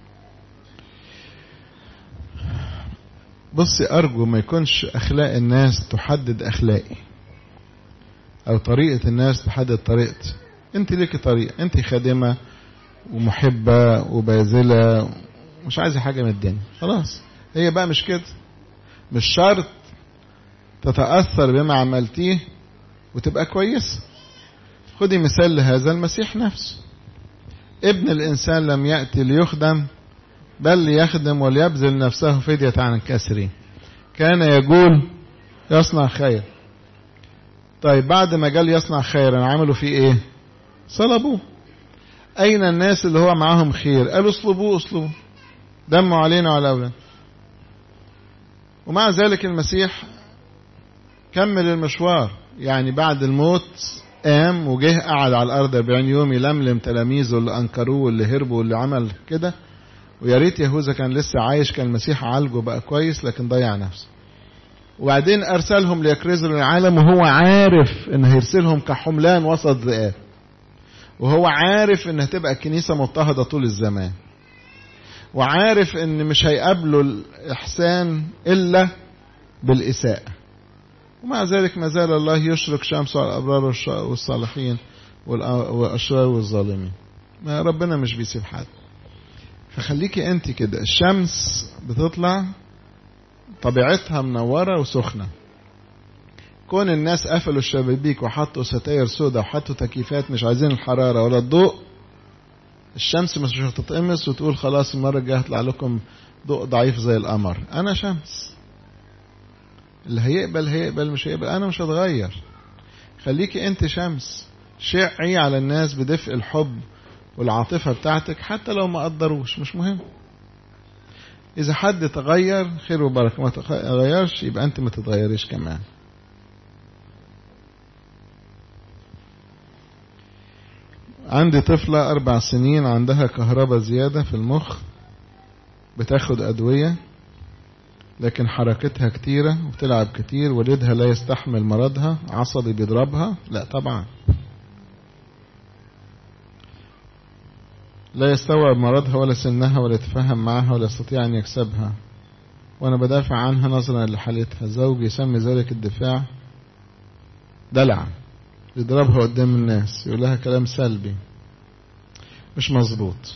A: بصي، أرجو ما يكونش أخلاق الناس تحدد أخلاقي، أو طريقة الناس تحدد طريقتي. أنت ليكي طريقة، أنت خادمة ومحبة وباذلة مش عايزة حاجة من الدنيا، خلاص. هي بقى مش كده، مش شرط تتأثر بما عملتيه وتبقى كويس. خدي مثال لهذا، المسيح نفسه. ابن الإنسان لم يأتي ليخدم بل ليخدم وليبذل نفسه فدية عن الكاسرين. كان يقول يصنع خير. طيب بعد ما قال يصنع خيرا عملوا فيه ايه؟ صلبوه. اين الناس اللي هو معاهم خير؟ قالوا اصلبوه اصلبوه، دموا علينا وعلى أولادنا. ومع ذلك المسيح كمل المشوار، يعني بعد الموت قام وجه قعد على الأرض أربعين يوم يلملم تلاميذه اللي أنكروه واللي هربوا واللي عمل كده. ويا ريت يهوذا كان لسه عايش، كان المسيح عالجه بقى كويس، لكن ضيع نفسه. وبعدين أرسلهم ليكرزوا للعالم، وهو عارف إن هيرسلهم كحملان وسط ذئاب، وهو عارف إن هتبقى الكنيسة مضطهدة طول الزمان، وعارف إن مش هيقابلوا الإحسان إلا بالإساءة. ومع ذلك ما زال الله يشرق شمسه على الأبرار والصالحين والأشرار والظالمين. ما ربنا مش بيسيب حد. فخليكي أنت كده، الشمس بتطلع طبيعتها منورة وسخنة. كون الناس قفلوا الشبابيك وحطوا ستاير سوداء وحطوا تكييفات مش عايزين الحرارة ولا الضوء، الشمس مش هتتقمص وتقول خلاص المرة الجاية هطلع لكم ضوء ضعيف زي القمر. أنا شمس، اللي هيقبل هيقبل، مش هيقبل أنا مش هتغير. خليكي أنت شمس، شعي على الناس بدفء الحب والعاطفة بتاعتك، حتى لو ما قدروش مش مهم. إذا حد تغير خير وبركة، ما تغيرش يبقى أنت ما تتغيريش كمان. عندي طفلة أربع سنين عندها كهرباء زيادة في المخ، بتاخد أدوية لكن حركتها كتيرة وبتلعب كتير. والدها لا يستحمل مرضها، عصبي بيضربها. لا طبعا، لا يستوعب مرضها ولا سنها ولا يتفاهم معها ولا يستطيع أن يكسبها، وأنا بدافع عنها نظرا لحالتها. زوجي يسمي ذلك الدفاع دلع، يضربها قدام الناس، يقول لها كلام سلبي مش مظبوط.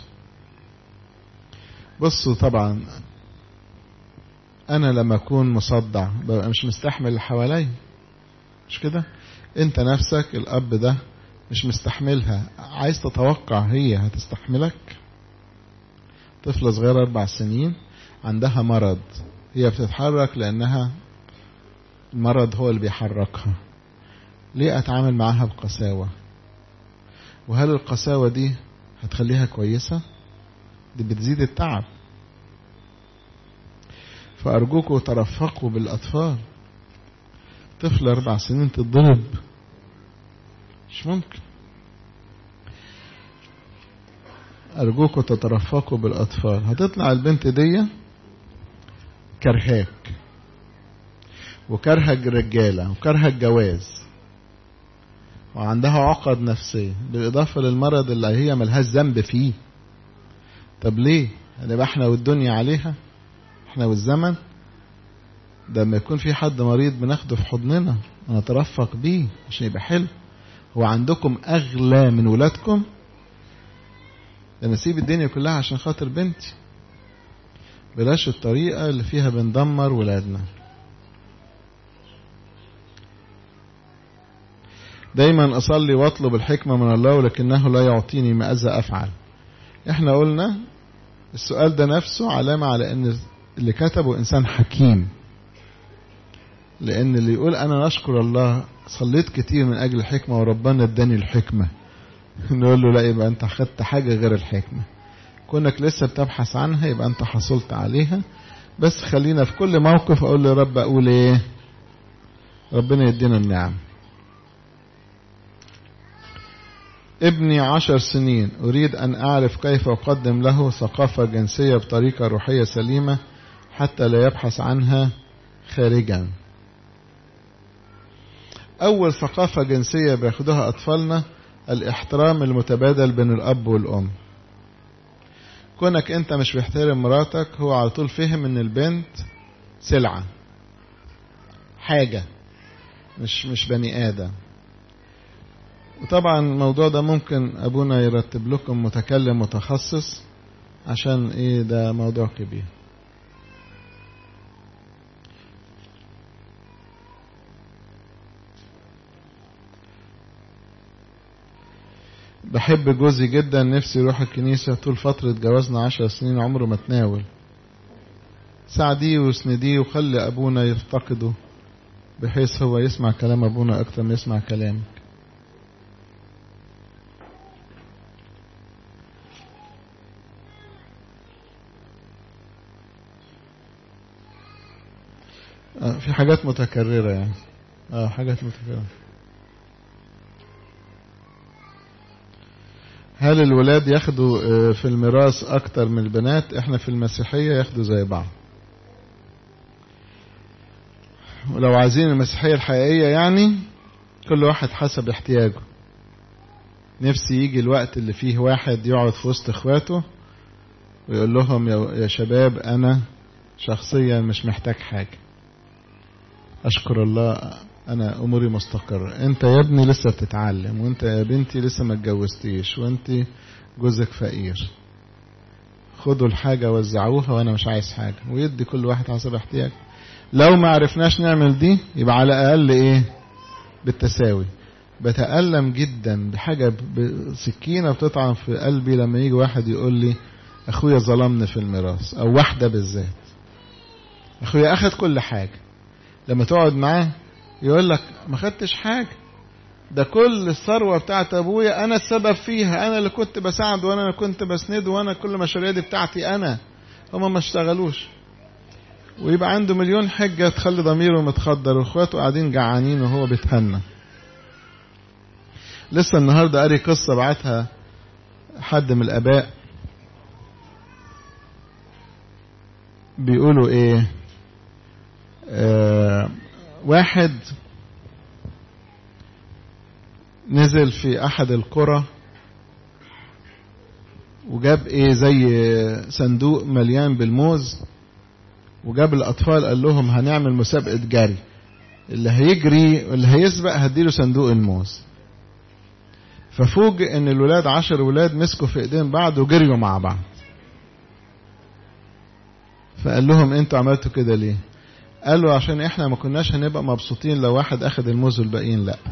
A: بصوا طبعا أنا لما أكون مصدع ببقى مش مستحمل اللي حوالي، مش كده؟ أنت نفسك الأب ده مش مستحملها، عايز تتوقع هي هتستحملك؟ طفلة صغيرة أربع سنين عندها مرض، هي بتتحرك لأنها المرض هو اللي بيحركها. ليه أتعامل معها بقساوة؟ وهل القساوة دي هتخليها كويسة؟ دي بتزيد التعب. فأرجوكوا ترفقوا بالأطفال. طفل أربع سنين تتضرب؟ مش ممكن. أرجوكوا تترفقوا بالأطفال. هتطلع البنت دي كرهاك وكرهة الرجالة وكرهة الجواز وعندها عقد نفسية بالإضافة للمرض اللي هي ملهاش ذنب فيه. طب ليه؟ هنبقى احنا والدنيا عليها، احنا والزمن ده. لما يكون في حد مريض بناخده في حضننا ونترفق بيه عشان يبقى حلو. هو عندكم أغلى من ولادكم؟ ده نسيب الدنيا كلها عشان خاطر بنتي. بلاش الطريقة اللي فيها بندمر ولادنا. دايما أصلي واطلب الحكمة من الله ولكنه لا يعطيني ماذا أفعل. احنا قلنا السؤال ده نفسه علامة على ان اللي كتبه إنسان حكيم. لأن اللي يقول أنا نشكر الله صليت كتير من أجل الحكمة وربنا اداني الحكمة، نقول له لا، يبقى أنت خدت حاجة غير الحكمة. كونك لسه بتبحث عنها يبقى أنت حصلت عليها. بس خلينا في كل موقف أقول له رب أقول إيه؟ ربنا يدينا النعم. ابني عشر سنين، أريد أن أعرف كيف أقدم له ثقافة جنسية بطريقة روحية سليمة حتى لا يبحث عنها خارجا. أول ثقافة جنسية بياخدوها أطفالنا الاحترام المتبادل بين الأب والأم. كونك انت مش بيحترم مراتك، هو على طول فهم ان البنت سلعة، حاجة، مش مش بني آدم. وطبعا الموضوع ده ممكن أبونا يرتب لكم متكلم متخصص، عشان ايه ده موضوع كبير. بحب جوزي جدا، نفسي يروح الكنيسة. طول فترة جوازنا عشر سنين عمره ما تناول. ساعديه واسنديه وخلي أبونا يفتقده، بحيث هو يسمع كلام أبونا أكتر ما يسمع كلامك. آه في حاجات متكررة يعني. اه حاجات متكررة. هل الولاد ياخدوا في الميراث أكتر من البنات؟ احنا في المسيحية ياخدوا زي بعض. ولو عايزين المسيحية الحقيقية يعني كل واحد حسب احتياجه. نفسي يجي الوقت اللي فيه واحد يقعد في وسط اخواته ويقول لهم يا شباب أنا شخصيا مش محتاج حاجة، أشكر الله أنا أموري مستقرة. أنت يا ابني لسه بتتعلم، وأنت يا بنتي لسه ما اتجوزتيش، وأنت جوزك فقير، خدوا الحاجة وزعوها وأنا مش عايز حاجة، ويدي كل واحد حسب احتياجه. لو ما عرفناش نعمل دي يبقى على الأقل إيه بالتساوي. بتألم جدا بحاجة بسكينة بتطعن في قلبي لما يجي واحد يقول لي أخويا ظلمني في الميراث، أو واحدة بالذات أخويا أخذ كل حاجة. لما تقعد معاه يقول لك ما خدتش حاجة، ده كل الثروة بتاعت أبويا أنا السبب فيها، أنا اللي كنت بساعده وأنا اللي كنت بسنده، وأنا كل مشاريع دي بتاعتي أنا، هما ما اشتغلوش. ويبقى عنده مليون حجة تخلي ضميره متخدر، واخواته قاعدين جعانين وهو بيتهنى. لسه النهاردة قاري قصة بعتها حد من الآباء، بيقولوا ايه، آه واحد نزل في احد القرى وجاب ايه زي صندوق مليان بالموز، وجاب الاطفال قال لهم هنعمل مسابقة جري، اللي هيجري واللي هيسبق هديله صندوق الموز. ففوجئ ان الولاد عشر ولاد مسكوا في ايدين بعض وجريوا مع بعض. فقال لهم انتوا عملتوا كده ليه؟ قالوا عشان احنا ما كناش هنبقى مبسوطين لو واحد اخد الموز والباقيين لا.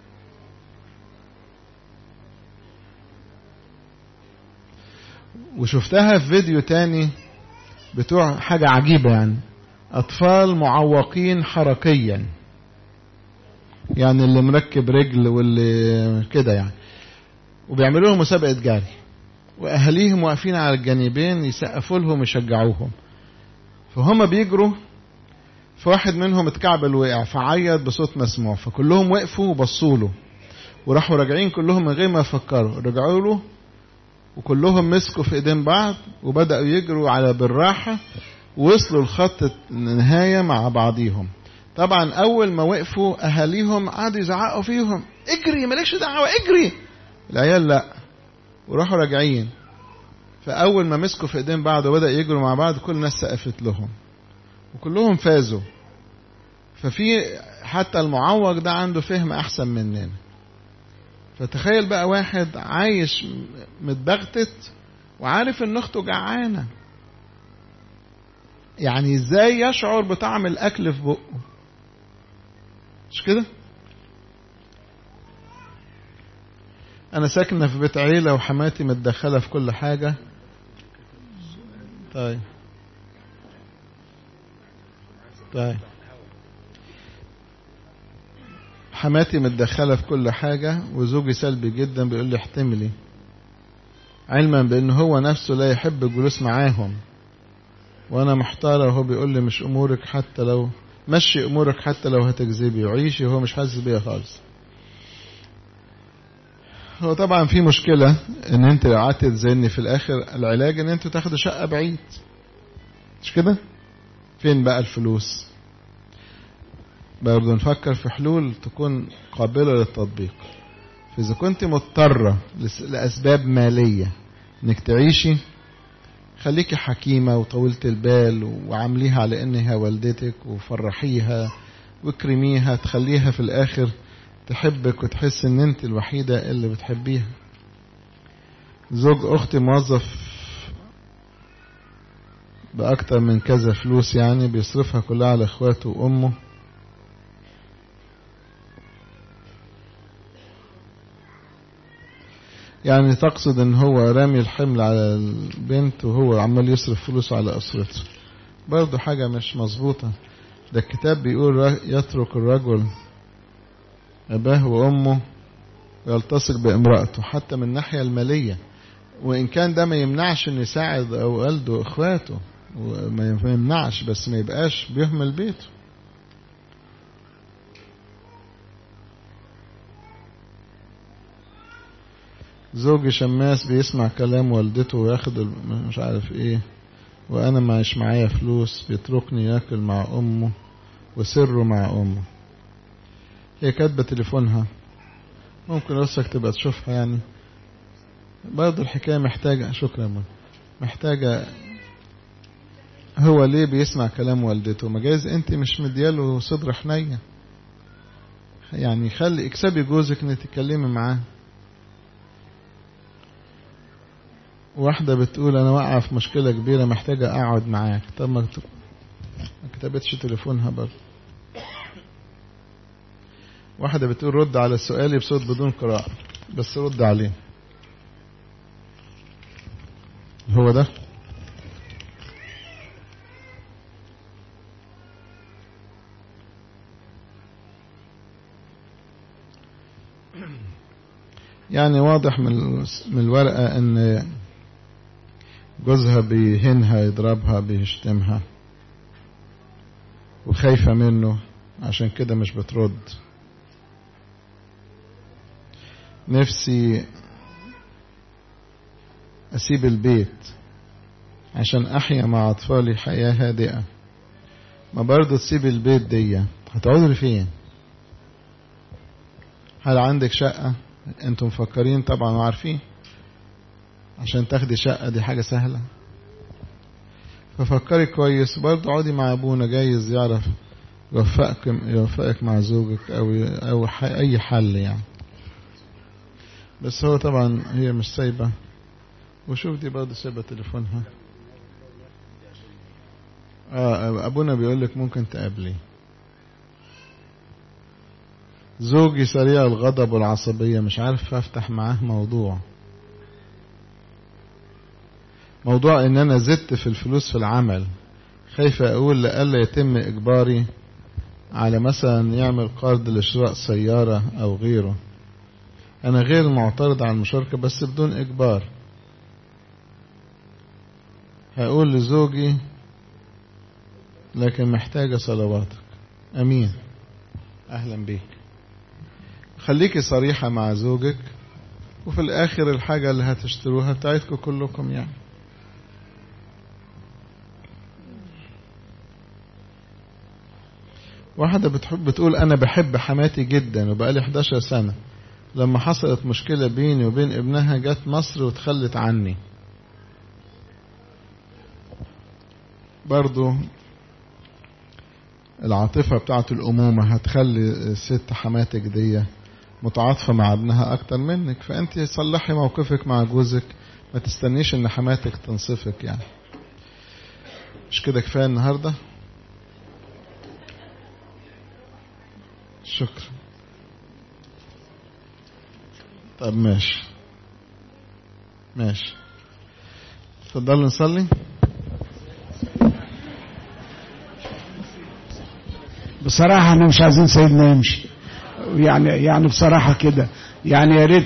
A: وشفتها في فيديو تاني بتوع حاجة عجيبة، يعني اطفال معوقين حركيا، يعني اللي مركب رجل واللي كده يعني، وبيعملوا لهم مسابقة جري، واهاليهم واقفين على الجانبين يسقفوا لهم يشجعوهم. فهم بيجروا، فواحد منهم اتكعبل وقع فعيط بصوت مسموع، فكلهم وقفوا وبصوا له وراحوا راجعين كلهم من غير ما يفكروا، رجعوا له وكلهم مسكوا في ايدين بعض وبدأوا يجروا على بالراحة ووصلوا لخط النهاية مع بعضيهم. طبعا اول ما وقفوا اهاليهم قعدوا يزعقوا فيهم اجري مالكش دعوة اجري، العيال لا، وراحوا راجعين. فاول ما مسكوا في ايدين بعض وبدأ يجروا مع بعض كل الناس سقفت لهم وكلهم فازوا. ففي حتى المعوق ده عنده فهم احسن مننا. فتخيل بقى واحد عايش متبغتت وعارف ان اخته جعانه، يعني ازاي يشعر بطعم الاكل في بقه؟ مش كده؟ انا ساكنه في بيت عيله وحماتي متدخله في كل حاجه. طيب طيب حماتي متدخله في كل حاجه وزوجي سلبي جدا، بيقول لي احتملي، علما بان هو نفسه لا يحب الجلوس معاهم، وانا محتاره وهو بيقول لي مش امورك حتى لو مشي امورك حتى لو هتكذبي وعيشي، وهو مش حاسس بيها خالص. هو طبعا في مشكله ان انت لو قعدت تزني في الاخر العلاج ان انتوا تاخدوا شقه بعيد، مش كده؟ فين بقى الفلوس؟ برضه نفكر في حلول تكون قابلة للتطبيق. فإذا كنت مضطرة لأسباب مالية إنك تعيشي، خليكي حكيمة وطولة البال وعامليها على إنها والدتك وفرحيها واكرميها، تخليها في الآخر تحبك وتحس إن أنت الوحيدة اللي بتحبيها. زوج أختي موظف بأكتر من كذا فلوس، يعني بيصرفها كلها على إخواته وأمه. يعني تقصد ان هو رامي الحمل على البنت وهو عمال يصرف فلوسه على أسرته. برضو حاجة مش مظبوطة. ده الكتاب بيقول يترك الرجل أباه وأمه ويلتصق بامرأته، حتى من الناحية المالية، وإن كان ده ما يمنعش إنه يساعد أو والده وإخواته، وما يمنعش، بس ما يبقاش بيهمل بيته. زوجي شماس بيسمع كلام والدته وياخد مش عارف ايه، وانا مش معايا فلوس، بيتركني ياكل مع امه وسره مع امه. هي كاتبه تليفونها، ممكن نفسك تبقى تشوفها. يعني برضه الحكايه محتاجه، شكرا من. محتاجه هو ليه بيسمع كلام والدته؟ ما جايز انت مش مدياله صدر حنيه. يعني خلي اكسبي جوزك انك تتكلمي معاه. واحدة بتقول أنا واقعة في مشكلة كبيرة محتاجة أقعد معاك. طب ما كتبتش تليفونها برضه. واحدة بتقول رد على سؤالي بصوت بدون قراءة، بس رد عليه. هو ده. يعني واضح من الورقة أن جوزها بيهنها، يضربها، بيشتمها، وخايفة منه، عشان كده مش بترد. نفسي أسيب البيت عشان أحيا مع أطفالي حياة هادئة. ما برضو تسيب البيت دي هتقعدوا فين؟ هل عندك شقة؟ انتم مفكرين طبعا وعارفين عشان تاخدي شقة دي حاجة سهلة. ففكري كويس. برضو عودي مع أبونا، جايز يعرف يوفقك يوفقك مع زوجك أو أو أي حل يعني. بس هو طبعا هي مش سايبة. وشوف دي برضو سايبة تليفونها. آه أبونا بيقولك ممكن تقابلي. زوجي سريع الغضب والعصبية، مش عارف أفتح معاه موضوع. موضوع إن أنا زدت في الفلوس في العمل، خايفة أقول لألا يتم إجباري على مثلا يعمل قرض لشراء سيارة أو غيره. أنا غير معترض على المشاركة بس بدون إجبار. هقول لزوجي لكن محتاجة صلواتك. أمين. أهلا بيك. خليكي صريحة مع زوجك، وفي الآخر الحاجة اللي هتشتروها بتاعتكم كلكم يعني. واحدة بتحب بتقول أنا بحب حماتي جدا وبقالي حداشر سنة. لما حصلت مشكلة بيني وبين ابنها جت مصر وتخلت عني. برضو العاطفة بتاعت الأمومة هتخلي الست حماتك دي متعاطفة مع ابنها أكتر منك. فأنت صلحي موقفك مع جوزك، ما تستنيش إن حماتك تنصفك يعني. مش كده كفاية النهاردة؟ شكرا. طب ماشي ماشي. تفضلوا نصلي.
B: بصراحة احنا مش عايزين سيدنا يمشي، يعني يعني بصراحة كده، يعني يا ريت